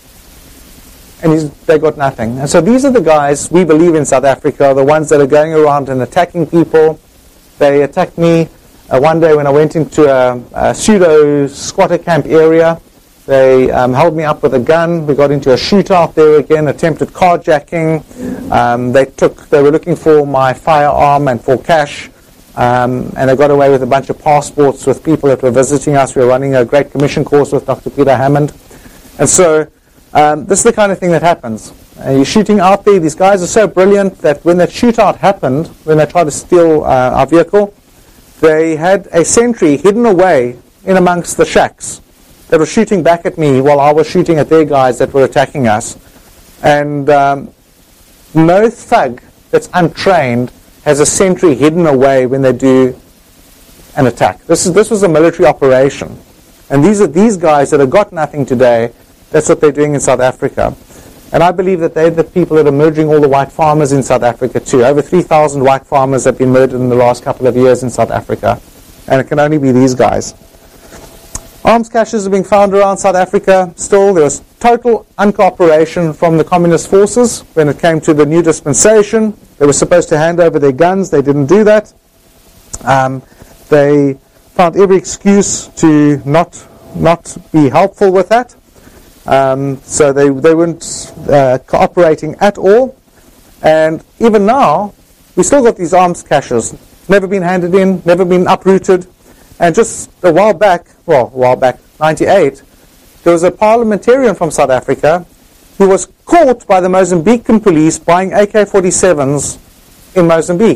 And he's, they got nothing. And so these are the guys we believe in South Africa, the ones that are going around and attacking people. They attacked me uh, one day when I went into a, a pseudo squatter camp area. They um, held me up with a gun. We got into a shootout there again, attempted carjacking. Um, they took. They were looking for my firearm and for cash, um, and they got away with a bunch of passports with people that were visiting us. We were running a Great Commission course with Doctor Peter Hammond, and so um, this is the kind of thing that happens. Uh, you're shooting out there. These guys are so brilliant that when that shootout happened, when they tried to steal uh, our vehicle, they had a sentry hidden away in amongst the shacks that were shooting back at me while I was shooting at their guys that were attacking us. And um, no thug that's untrained has a sentry hidden away when they do an attack. This is this was a military operation. And these are these guys that have got nothing today. That's what they're doing in South Africa. And I believe that they're the people that are murdering all the white farmers in South Africa too. Over three thousand white farmers have been murdered in the last couple of years in South Africa. And it can only be these guys. Arms caches are being found around South Africa still. There was total uncooperation from the communist forces when it came to the new dispensation. They were supposed to hand over their guns. They didn't do that. Um, they found every excuse to not not be helpful with that. Um, so they, they weren't uh, cooperating at all. And even now, we still got these arms caches. Never been handed in, never been uprooted. And just a while back, well, a while back, ninety-eight, there was a parliamentarian from South Africa who was caught by the Mozambican police buying A K forty-sevens in Mozambique.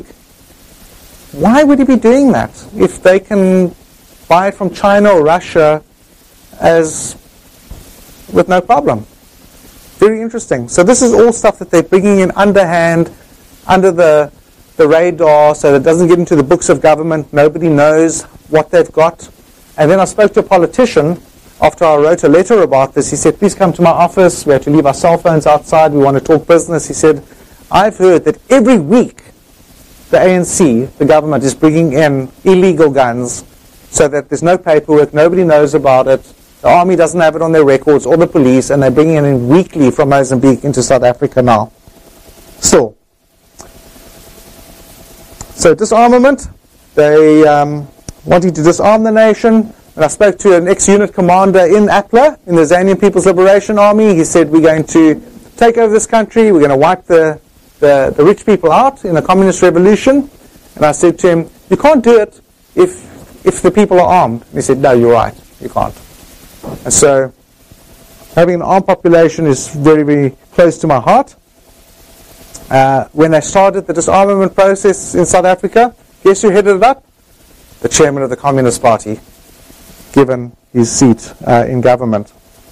Why would he be doing that if they can buy it from China or Russia as with no problem? Very interesting. So this is all stuff that they're bringing in underhand, under the the radar, so that it doesn't get into the books of government. Nobody knows what they've got. And then I spoke to a politician after I wrote a letter about this. He said, please come to my office. We have to leave our cell phones outside. We want to talk business. He said, I've heard that every week the A N C, the government, is bringing in illegal guns so that there's no paperwork, nobody knows about it. The army doesn't have it on their records, or the police, and they're bringing it in weekly from Mozambique into South Africa now. Still. So disarmament, they um, wanting to disarm the nation. And I spoke to an ex-unit commander in A P L A, in the Zanian People's Liberation Army. He said, we're going to take over this country, we're going to wipe the, the, the rich people out in a communist revolution. And I said to him, you can't do it if, if the people are armed. And he said, no, you're right, you can't. And so having an armed population is very, very close to my heart. Uh, when they started the disarmament process in South Africa, guess who headed it up? The chairman of the Communist Party. given his seat uh, in government.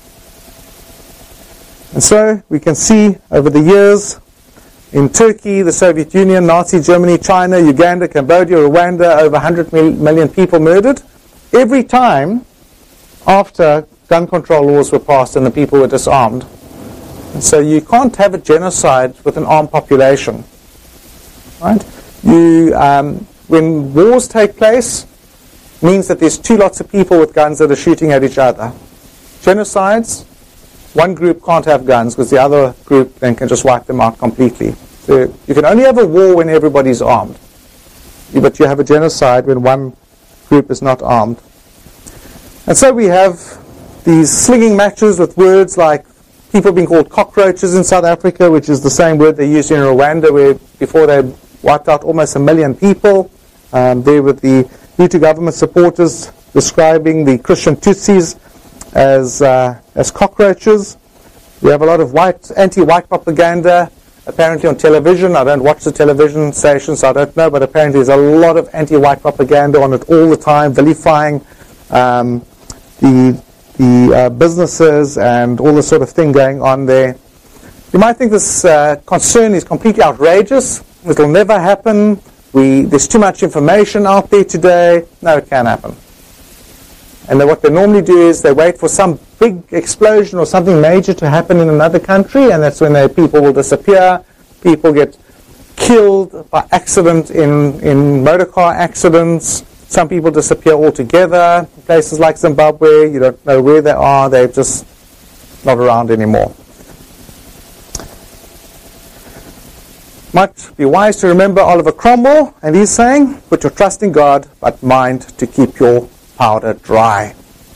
And so we can see over the years in Turkey, the Soviet Union, Nazi Germany, China, Uganda, Cambodia, Rwanda, over one hundred million people murdered. Every time after gun control laws were passed and the people were disarmed. And so you can't have a genocide with an armed population. Right? You, um, when wars take place, means that there's two lots of people with guns that are shooting at each other. Genocides, one group can't have guns because the other group then can just wipe them out completely. So you can only have a war when everybody's armed. But you have a genocide when one group is not armed. And so we have these slinging matches with words like people being called cockroaches in South Africa, which is the same word they used in Rwanda, where before they wiped out almost a million people. Um, there were the Hutu government supporters describing the Christian Tutsis as uh, as cockroaches. We have a lot of white anti-white propaganda, apparently on television. I don't watch the television stations, so I don't know, but apparently there's a lot of anti-white propaganda on it all the time, vilifying um, the the uh, businesses and all this sort of thing going on there. You might think this uh, concern is completely outrageous. It will never happen. We, there's too much information out there today. No, it can happen. And then what they normally do is they wait for some big explosion or something major to happen in another country, and that's when they, people will disappear. People get killed by accident in, in motor car accidents. Some people disappear altogether. In places like Zimbabwe, you don't know where they are. They're just not around anymore. Might be wise to remember Oliver Cromwell, and he's saying, put your trust in God, but mind to keep your powder dry.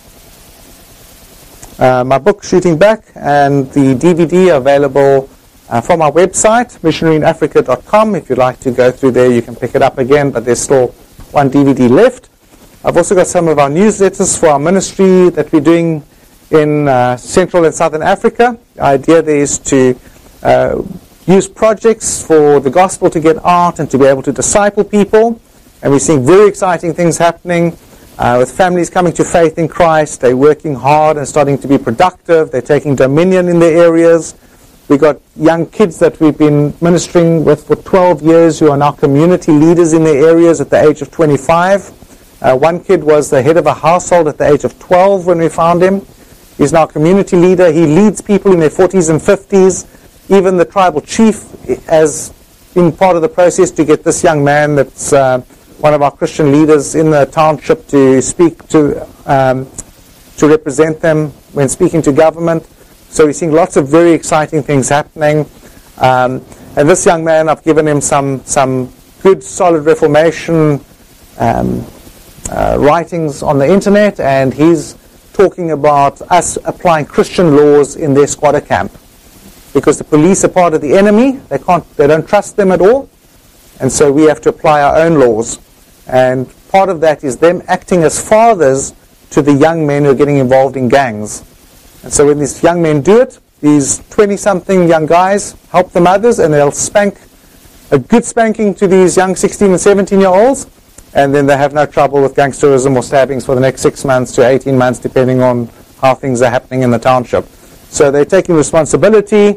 Uh, my book, Shooting Back, and the D V D are available uh, from our website, missionary in africa dot com. If you'd like to go through there, you can pick it up again, but there's still one D V D left. I've also got some of our newsletters for our ministry that we're doing in uh, Central and Southern Africa. The idea there is to uh, use projects for the gospel to get out and to be able to disciple people. And we're seeing very exciting things happening uh, with families coming to faith in Christ. They're working hard and starting to be productive. They're taking dominion in their areas. We've got young kids that we've been ministering with for twelve years who are now community leaders in their areas at the age of twenty-five. Uh, one kid was the head of a household at the age of twelve when we found him. He's now a community leader. He leads people in their forties and fifties. Even the tribal chief has been part of the process to get this young man that's uh, one of our Christian leaders in the township to speak to, um, to represent them when speaking to government. So we're seeing lots of very exciting things happening. Um, and this young man, I've given him some, some good, solid Reformation um, uh, writings on the internet, and he's talking about us applying Christian laws in their squatter camp. Because the police are part of the enemy, they can't, they don't trust them at all, and so we have to apply our own laws. And part of that is them acting as fathers to the young men who are getting involved in gangs. And so when these young men do it, these twenty-something young guys help the mothers, and they'll spank a good spanking to these young sixteen and seventeen-year-olds, and then they have no trouble with gangsterism or stabbings for the next six months to eighteen months, depending on how things are happening in the township. So they're taking responsibility.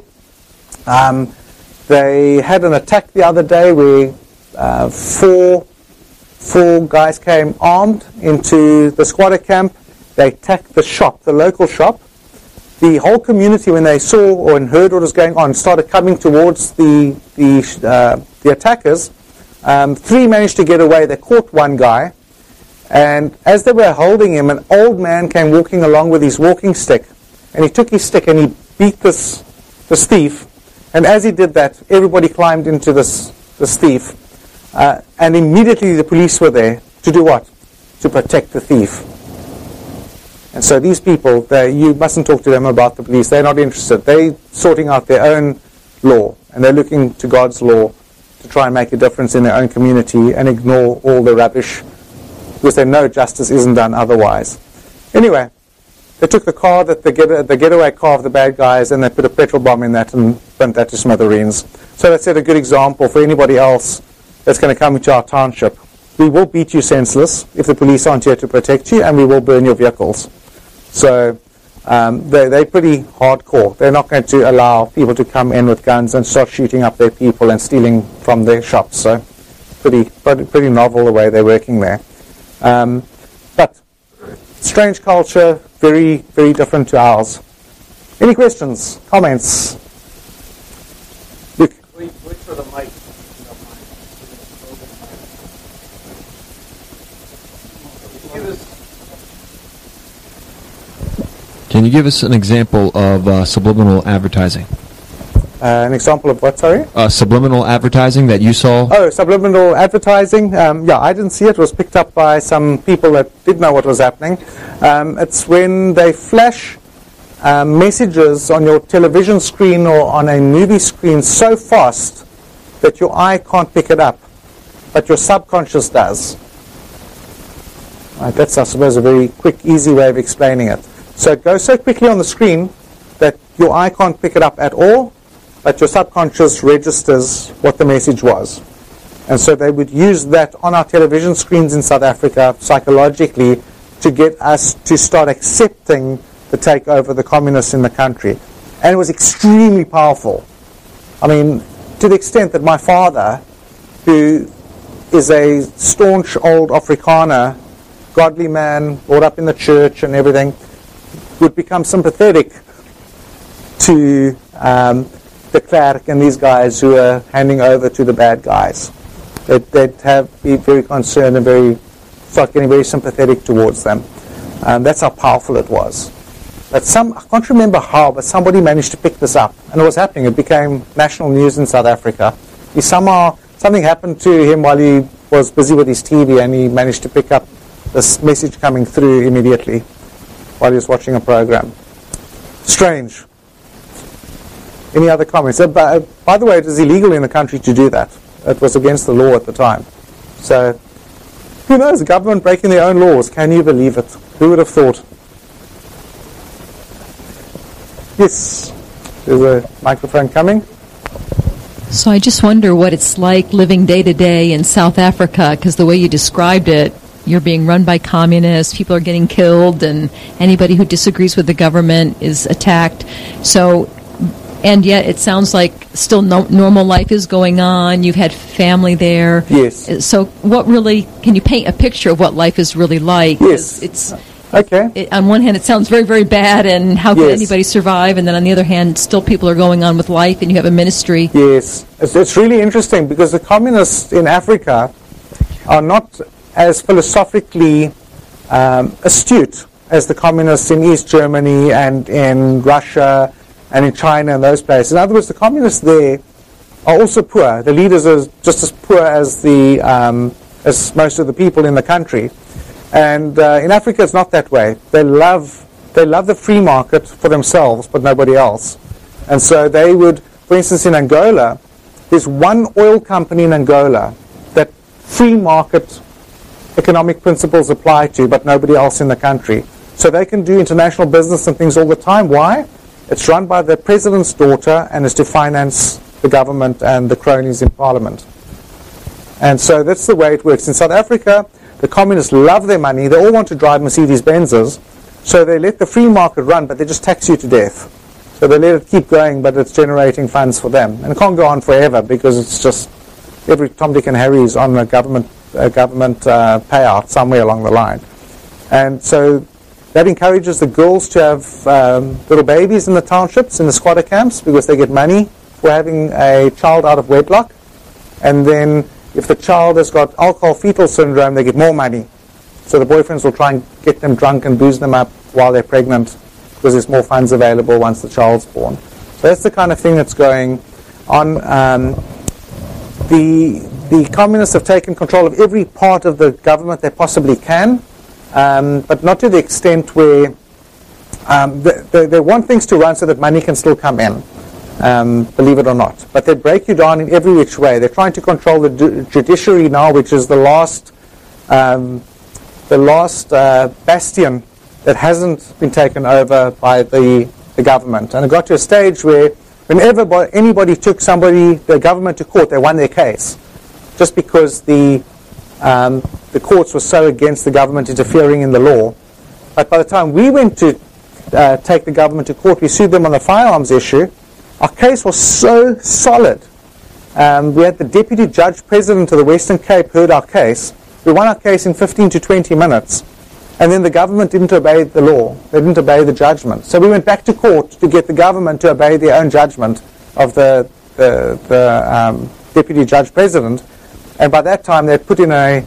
Um, they had an attack the other day where uh, four four guys came armed into the squatter camp. They attacked the shop, the local shop. The whole community, when they saw or heard what was going on, started coming towards the the, uh, the attackers. Um, three managed to get away. They caught one guy. And as they were holding him, an old man came walking along with his walking stick. And he took his stick and he beat this, this thief. And as he did that, everybody climbed into this, this thief. Uh, and immediately the police were there to do what? To protect the thief. And so these people, they, you mustn't talk to them about the police. They're not interested. They're sorting out their own law. And they're looking to God's law to try and make a difference in their own community and ignore all the rubbish, because they know justice isn't done otherwise. Anyway, they took the car, that the, get, the getaway car of the bad guys, and they put a petrol bomb in that and burnt that to smithereens. So that set a good example for anybody else that's going to come into our township. we will beat you senseless if the police aren't here to protect you, and we will burn your vehicles. So um, they, they're pretty hardcore. They're not going to allow people to come in with guns and start shooting up their people and stealing from their shops. So pretty pretty, pretty novel the way they're working there. Um, but strange culture, very, very different to ours. Any questions, comments? Luke? Wait, wait for the mic. Can you give us an example of uh, subliminal advertising? Uh, an example of what, sorry? Uh, subliminal advertising that you saw? Oh, subliminal advertising. Um, yeah, I didn't see it. It was picked up by some people that did know what was happening. Um, it's when they flash um, messages on your television screen or on a movie screen so fast that your eye can't pick it up, but your subconscious does. Right, that's, I suppose, a very quick, easy way of explaining it. So it goes so quickly on the screen that your eye can't pick it up at all, but your subconscious registers what the message was. And so they would use that on our television screens in South Africa psychologically to get us to start accepting the takeover of the communists in the country. And it was extremely powerful. I mean, to the extent that my father, who is a staunch old Afrikaner, godly man, brought up in the church and everything, would become sympathetic to um, de Klerk and these guys who are handing over to the bad guys. They'd, they'd have be very concerned and very start getting very sympathetic towards them. Um, that's how powerful it was. But some, I can't remember how, but somebody managed to pick this up, and it was happening. It became national news in South Africa. He somehow, something happened to him while he was busy with his T V, and he managed to pick up this message coming through immediately while he was watching a program. Strange. Any other comments? Uh, by, uh, by the way, it is illegal in the country to do that. It was against the law at the time. So, who knows? The government breaking their own laws. Can you believe it? Who would have thought? Yes. There's a microphone coming. So I just wonder what it's like living day to day in South Africa, because the way you described it, you're being run by communists, people are getting killed, and anybody who disagrees with the government is attacked. So, and yet it sounds like still no, normal life is going on. You've had family there. Yes. So what really, can you paint a picture of what life is really like? Yes. It's, okay. It, on one hand, it sounds very, very bad, and how can Yes. anybody survive? And then on the other hand, still people are going on with life, and you have a ministry. Yes. It's, it's really interesting because the communists in Africa are not as philosophically um, astute as the communists in East Germany and in Russia and in China and those places. In other words, the communists there are also poor. The leaders are just as poor as the um, as most of the people in the country. And uh, in Africa, it's not that way. They love they love the free market for themselves, but nobody else. And so they would, for instance, in Angola, there's one oil company in Angola that free market economic principles apply to, but nobody else in the country. So they can do international business and things all the time. Why? It's run by the president's daughter and is to finance the government and the cronies in parliament. And so that's the way it works. In South Africa, the communists love their money. They all want to drive Mercedes-Benzes. So they let the free market run, but they just tax you to death. So they let it keep going, but it's generating funds for them. And it can't go on forever because it's just every Tom, Dick, and Harry is on a government a government uh, payout somewhere along the line. And so that encourages the girls to have um, little babies in the townships, in the squatter camps, because they get money for having a child out of wedlock. And then if the child has got alcohol fetal syndrome, they get more money. So the boyfriends will try and get them drunk and booze them up while they're pregnant, because there's more funds available once the child's born. So that's the kind of thing that's going on. Um, the The communists have taken control of every part of the government they possibly can, um, but not to the extent where um, they, they, they want things to run so that money can still come in, um, believe it or not. But they break you down in every which way. They're trying to control the ju- judiciary now, which is the last, um, the last uh, bastion that hasn't been taken over by the, the government. And it got to a stage where whenever anybody took somebody, the government to court, they won their case. Just because the Um, the courts were so against the government interfering in the law. But by the time we went to uh, take the government to court, we sued them on the firearms issue. Our case was so solid. Um, we had the deputy judge president of the Western Cape heard our case. We won our case in fifteen to twenty minutes. And then the government didn't obey the law. They didn't obey the judgment. So we went back to court to get the government to obey their own judgment of the, the, the um, deputy judge president. And by that time, they had put in a,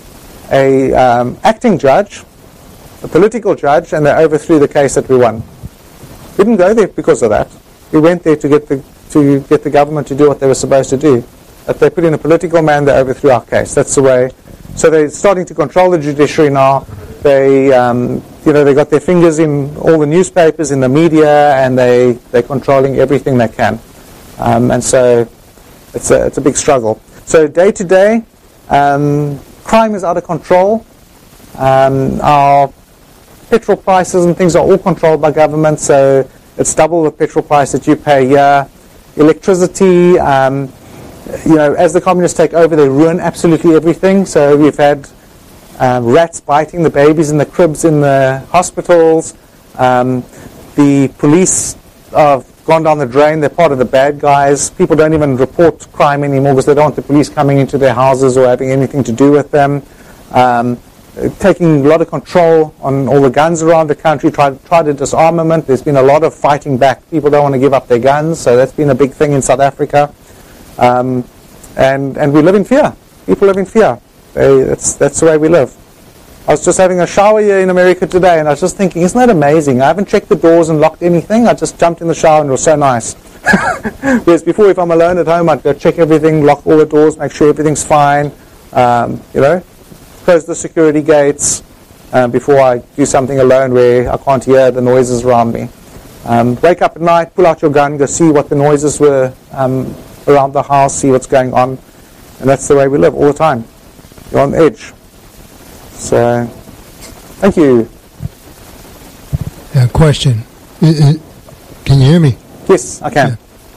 a um, acting judge, a political judge, and they overthrew the case that we won. We didn't go there because of that. We went there to get the to get the government to do what they were supposed to do. But they put in a political man, they overthrew our case. That's the way. So they're starting to control the judiciary now. They, um, you know, they got their fingers in all the newspapers, in the media, and they they're controlling everything they can. Um, and so it's a it's a big struggle. So day to day, um, crime is out of control. Um, our petrol prices and things are all controlled by government. So it's double the petrol price that you pay here. Electricity, um, you know, as the communists take over, they ruin absolutely everything. So we've had uh, rats biting the babies in the cribs in the hospitals. Um, the police have gone down the drain. They're part of the bad guys. People don't even report crime anymore because they don't want the police coming into their houses or having anything to do with them. Um, taking a lot of control on all the guns around the country, try, try to disarmament. There's been a lot of fighting back. People don't want to give up their guns, so that's been a big thing in South Africa. Um, and and we live in fear. People live in fear. They, that's, that's the way we live. I was just having a shower here in America today, and I was just thinking, isn't that amazing? I haven't checked the doors and locked anything. I just jumped in the shower, and it was so nice. Whereas before, if I'm alone at home, I'd go check everything, lock all the doors, make sure everything's fine, um, you know. Close the security gates um, before I do something alone where I can't hear the noises around me. Um, wake up at night, pull out your gun, go see what the noises were um, around the house, see what's going on. And that's the way we live all the time. You're on edge. So, thank you. Yeah, question. I- I- Can you hear me? Yes, I can.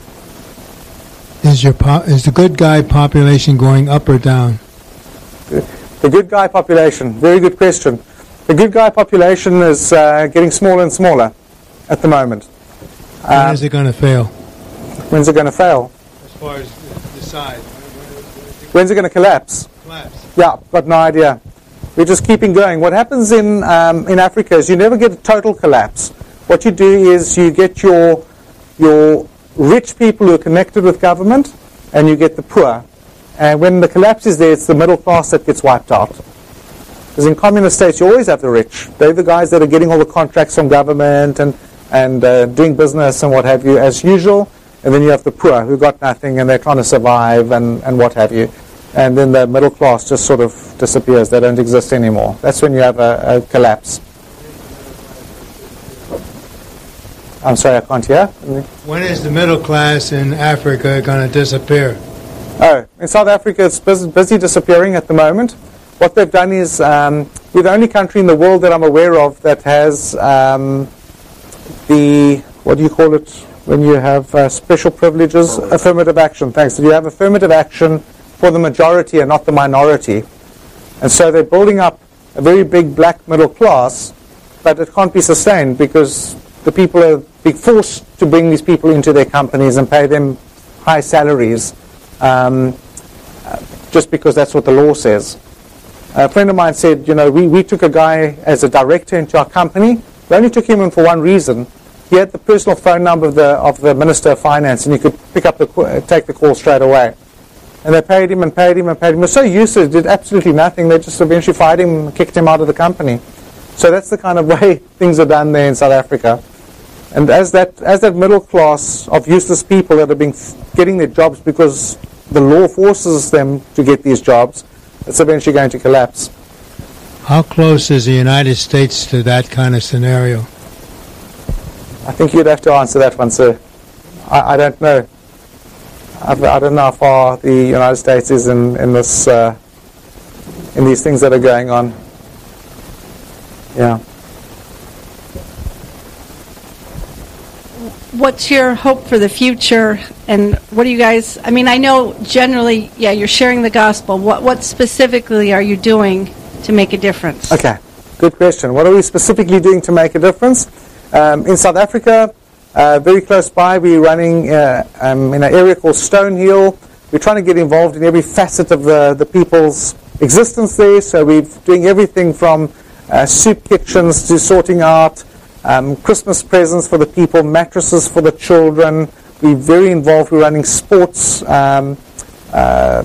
Yeah. Is your po- is the good guy population going up or down? The good guy population, very good question. The good guy population is uh, getting smaller and smaller at the moment. When Um, is it going to fail? when's it going to fail? As far as the size. When's it going to collapse? Collapse. Yeah, got no idea. We're just keeping going. What happens in um, in Africa is you never get a total collapse. What you do is you get your your rich people who are connected with government, and you get the poor. And when the collapse is there, it's the middle class that gets wiped out. Because in communist states, you always have the rich. They're the guys that are getting all the contracts from government and and uh, doing business and what have you as usual. And then you have the poor who got nothing and they're trying to survive and, and what have you. And then the middle class just sort of disappears. They don't exist anymore. That's when you have a, a collapse. I'm sorry, I can't hear. When is the middle class in Africa going to disappear? Oh, in South Africa, it's busy, busy disappearing at the moment. What they've done is, um, we're the only country in the world that I'm aware of that has um, the, what do you call it, when you have uh, special privileges? Affirmative action, thanks. So you have affirmative action for the majority and not the minority. And so they're building up a very big black middle class, but it can't be sustained because the people are being forced to bring these people into their companies and pay them high salaries. Um, just because that's what the law says. A friend of mine said, you know, we, we took a guy as a director into our company. We only took him in for one reason. He had the personal phone number of the of the Minister of Finance, and he could pick up the uh, take the call straight away. And they paid him and paid him and paid him. He was so useless, did absolutely nothing. They just eventually fired him and kicked him out of the company. So that's the kind of way things are done there in South Africa. And as that as that middle class of useless people that are being getting their jobs because the law forces them to get these jobs, it's eventually going to collapse. How close is the United States to that kind of scenario? I think you'd have to answer that one, sir. I, I don't know. I, I don't know how far the United States is in in this uh, in these things that are going on. Yeah. what's your hope for the future, and what do you guys, I mean, I know generally, yeah, you're sharing the gospel. What, what specifically are you doing to make a difference? Okay, good question. What are we specifically doing to make a difference? Um, in South Africa, uh, very close by, we're running uh, um, in an area called Stonehill. We're trying to get involved in every facet of the, the people's existence there. So we're doing everything from uh, soup kitchens to sorting out Um, Christmas presents for the people, mattresses for the children. We're very involved. We're running sports um, uh,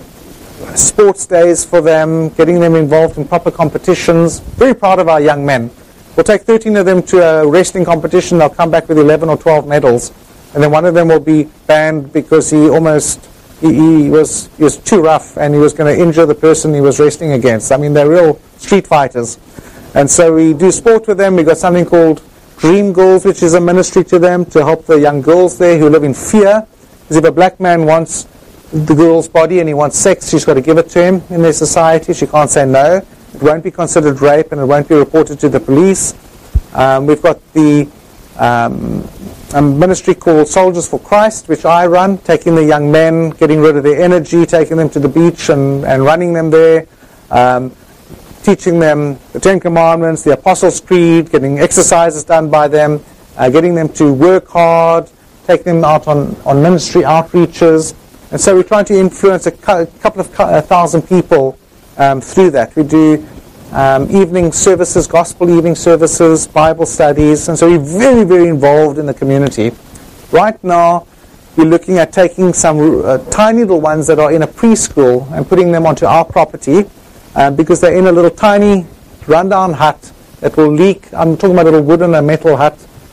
sports days for them, getting them involved in proper competitions. Very proud of our young men. We'll take thirteen of them to a wrestling competition. They'll come back with eleven or twelve medals. And then one of them will be banned because he almost, he, he, was, he was too rough and he was going to injure the person he was wrestling against. I mean, they're real street fighters. And so we do sport with them. We've got something called Dream Girls, which is a ministry to them to help the young girls there who live in fear. Because if a black man wants the girl's body and he wants sex, she's got to give it to him in their society. She can't say no. It won't be considered rape and it won't be reported to the police. Um, we've got the um, a ministry called Soldiers for Christ, which I run, taking the young men, getting rid of their energy, taking them to the beach and, and running them there. Um, teaching them the Ten Commandments, the Apostles' Creed, getting exercises done by them, uh, getting them to work hard, taking them out on, on ministry outreaches. And so we're trying to influence a cu- couple of cu- a thousand people um, through that. We do um, evening services, gospel evening services, Bible studies, and so we're very, very involved in the community. Right now, we're looking at taking some uh, tiny little ones that are in a preschool and putting them onto our property, Um, because they're in a little tiny rundown hut that will leak. I'm talking about a little wooden and metal hut,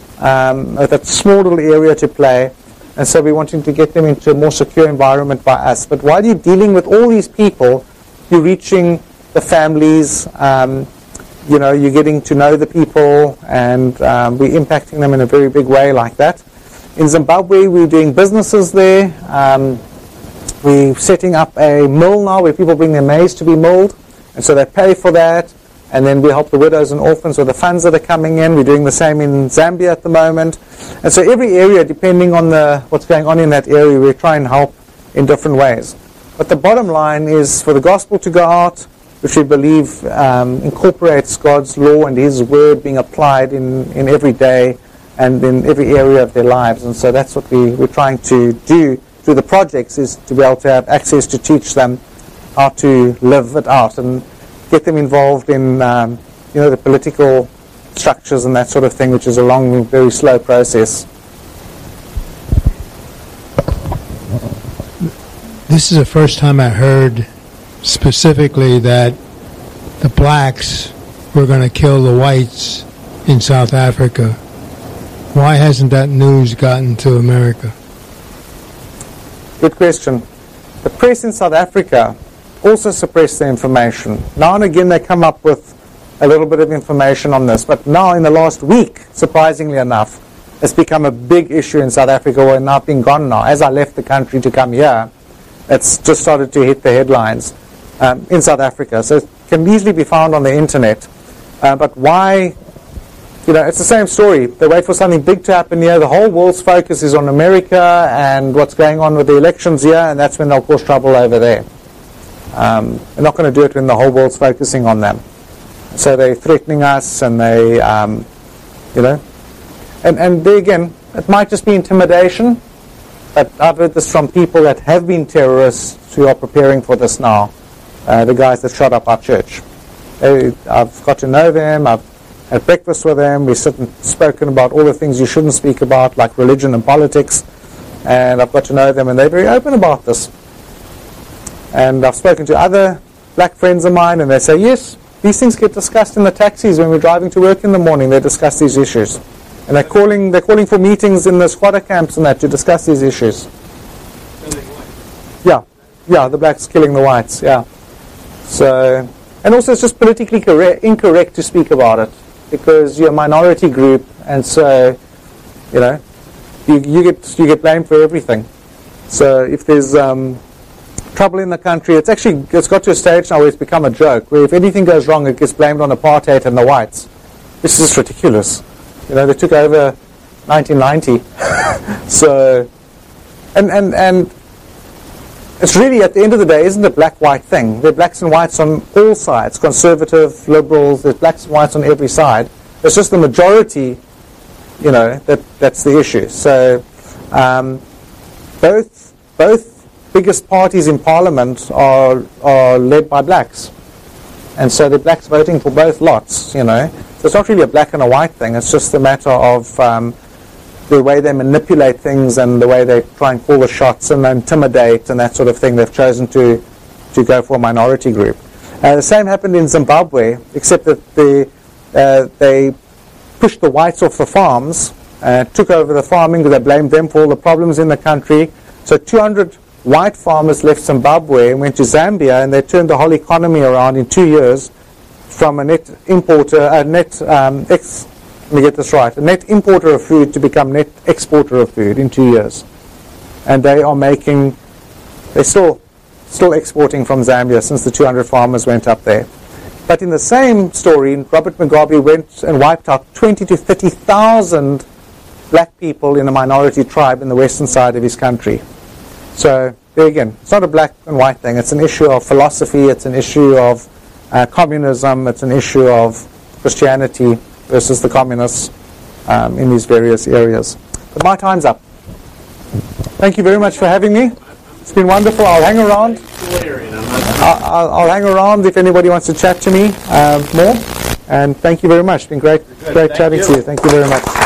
um, with a small little area to play. And so we're wanting to get them into a more secure environment by us. But while you're dealing with all these people, you're reaching the families, um, you know, you're getting to know the people, and um, we're impacting them in a very big way like that. In Zimbabwe, we're doing businesses there. Um, we're setting up a mill now where people bring their maize to be milled. And so they pay for that, and then we help the widows and orphans with the funds that are coming in. We're doing the same in Zambia at the moment. And so every area, depending on the what's going on in that area, we try and help in different ways. But the bottom line is for the gospel to go out, which we believe um, incorporates God's law and His word being applied in, in every day and in every area of their lives. And so that's what we, we're trying to do through the projects, is to be able to have access to teach them how to live it out and get them involved in, um, you know, the political structures and that sort of thing, which is a long, very slow process. This is the first time I heard specifically that the blacks were going to kill the whites in South Africa. Why hasn't that news gotten to America? Good question. The press in South Africa also suppress the information. Now and again they come up with a little bit of information on this, but now in the last week, surprisingly enough, it's become a big issue in South Africa. We're now been gone now. As I left the country to come here, it's just started to hit the headlines um, in South Africa. So it can easily be found on the internet. Uh, but why? You know, it's the same story. They wait for something big to happen here. The whole world's focus is on America and what's going on with the elections here, and that's when they'll cause trouble over there. Um, they're not going to do it when the whole world's focusing on them. So they're threatening us, and they, um, you know, and, and there again, it might just be intimidation, but I've heard this from people that have been terrorists who are preparing for this now, uh, the guys that shot up our church. They, I've got to know them, I've had breakfast with them, we've sit and spoken about all the things you shouldn't speak about, like religion and politics, and I've got to know them, and they're very open about this. And I've spoken to other black friends of mine, and they say, yes, these things get discussed in the taxis when we're driving to work in the morning. They discuss these issues. And they're calling they're calling for meetings in the squatter camps and that to discuss these issues. Yeah, yeah, the blacks killing the whites, yeah. So, and also it's just politically correct, incorrect to speak about it, because you're a minority group, and so, you know, you, you get you get blamed for everything. So if there's um, trouble in the country, it's actually it's got to a stage now where it's become a joke, where if anything goes wrong, it gets blamed on apartheid and the whites. This is ridiculous. You know, they took over nineteen ninety. So, and and and it's really, at the end of the day, isn't a black-white thing. There are blacks and whites on all sides, conservative, liberals, there's blacks and whites on every side. It's just the majority, you know, that that's the issue. So um, both both biggest parties in Parliament are are led by blacks. And so the blacks voting for both lots, you know. So it's not really a black and a white thing. It's just a matter of um, the way they manipulate things and the way they try and call the shots and intimidate and that sort of thing. They've chosen to, to go for a minority group. Uh, the same happened in Zimbabwe, except that the, uh, they pushed the whites off the farms, uh, took over the farming because they blamed them for all the problems in the country. So two hundred white farmers left Zimbabwe and went to Zambia, and they turned the whole economy around in two years from a net importer, a net um, ex, let me get this right, a net importer of food to become net exporter of food in two years. And they are making, they're still, still exporting from Zambia since the two hundred farmers went up there. But in the same story, Robert Mugabe went and wiped out twenty to thirty thousand black people in a minority tribe in the western side of his country. So, there again, it's not a black and white thing. It's an issue of philosophy. It's an issue of uh, communism. It's an issue of Christianity versus the communists um, in these various areas. But my time's up. Thank you very much for having me. It's been wonderful. I'll hang around. I'll, I'll, I'll hang around if anybody wants to chat to me uh, more. And thank you very much. It's been great, great chatting to you. Thank you very much.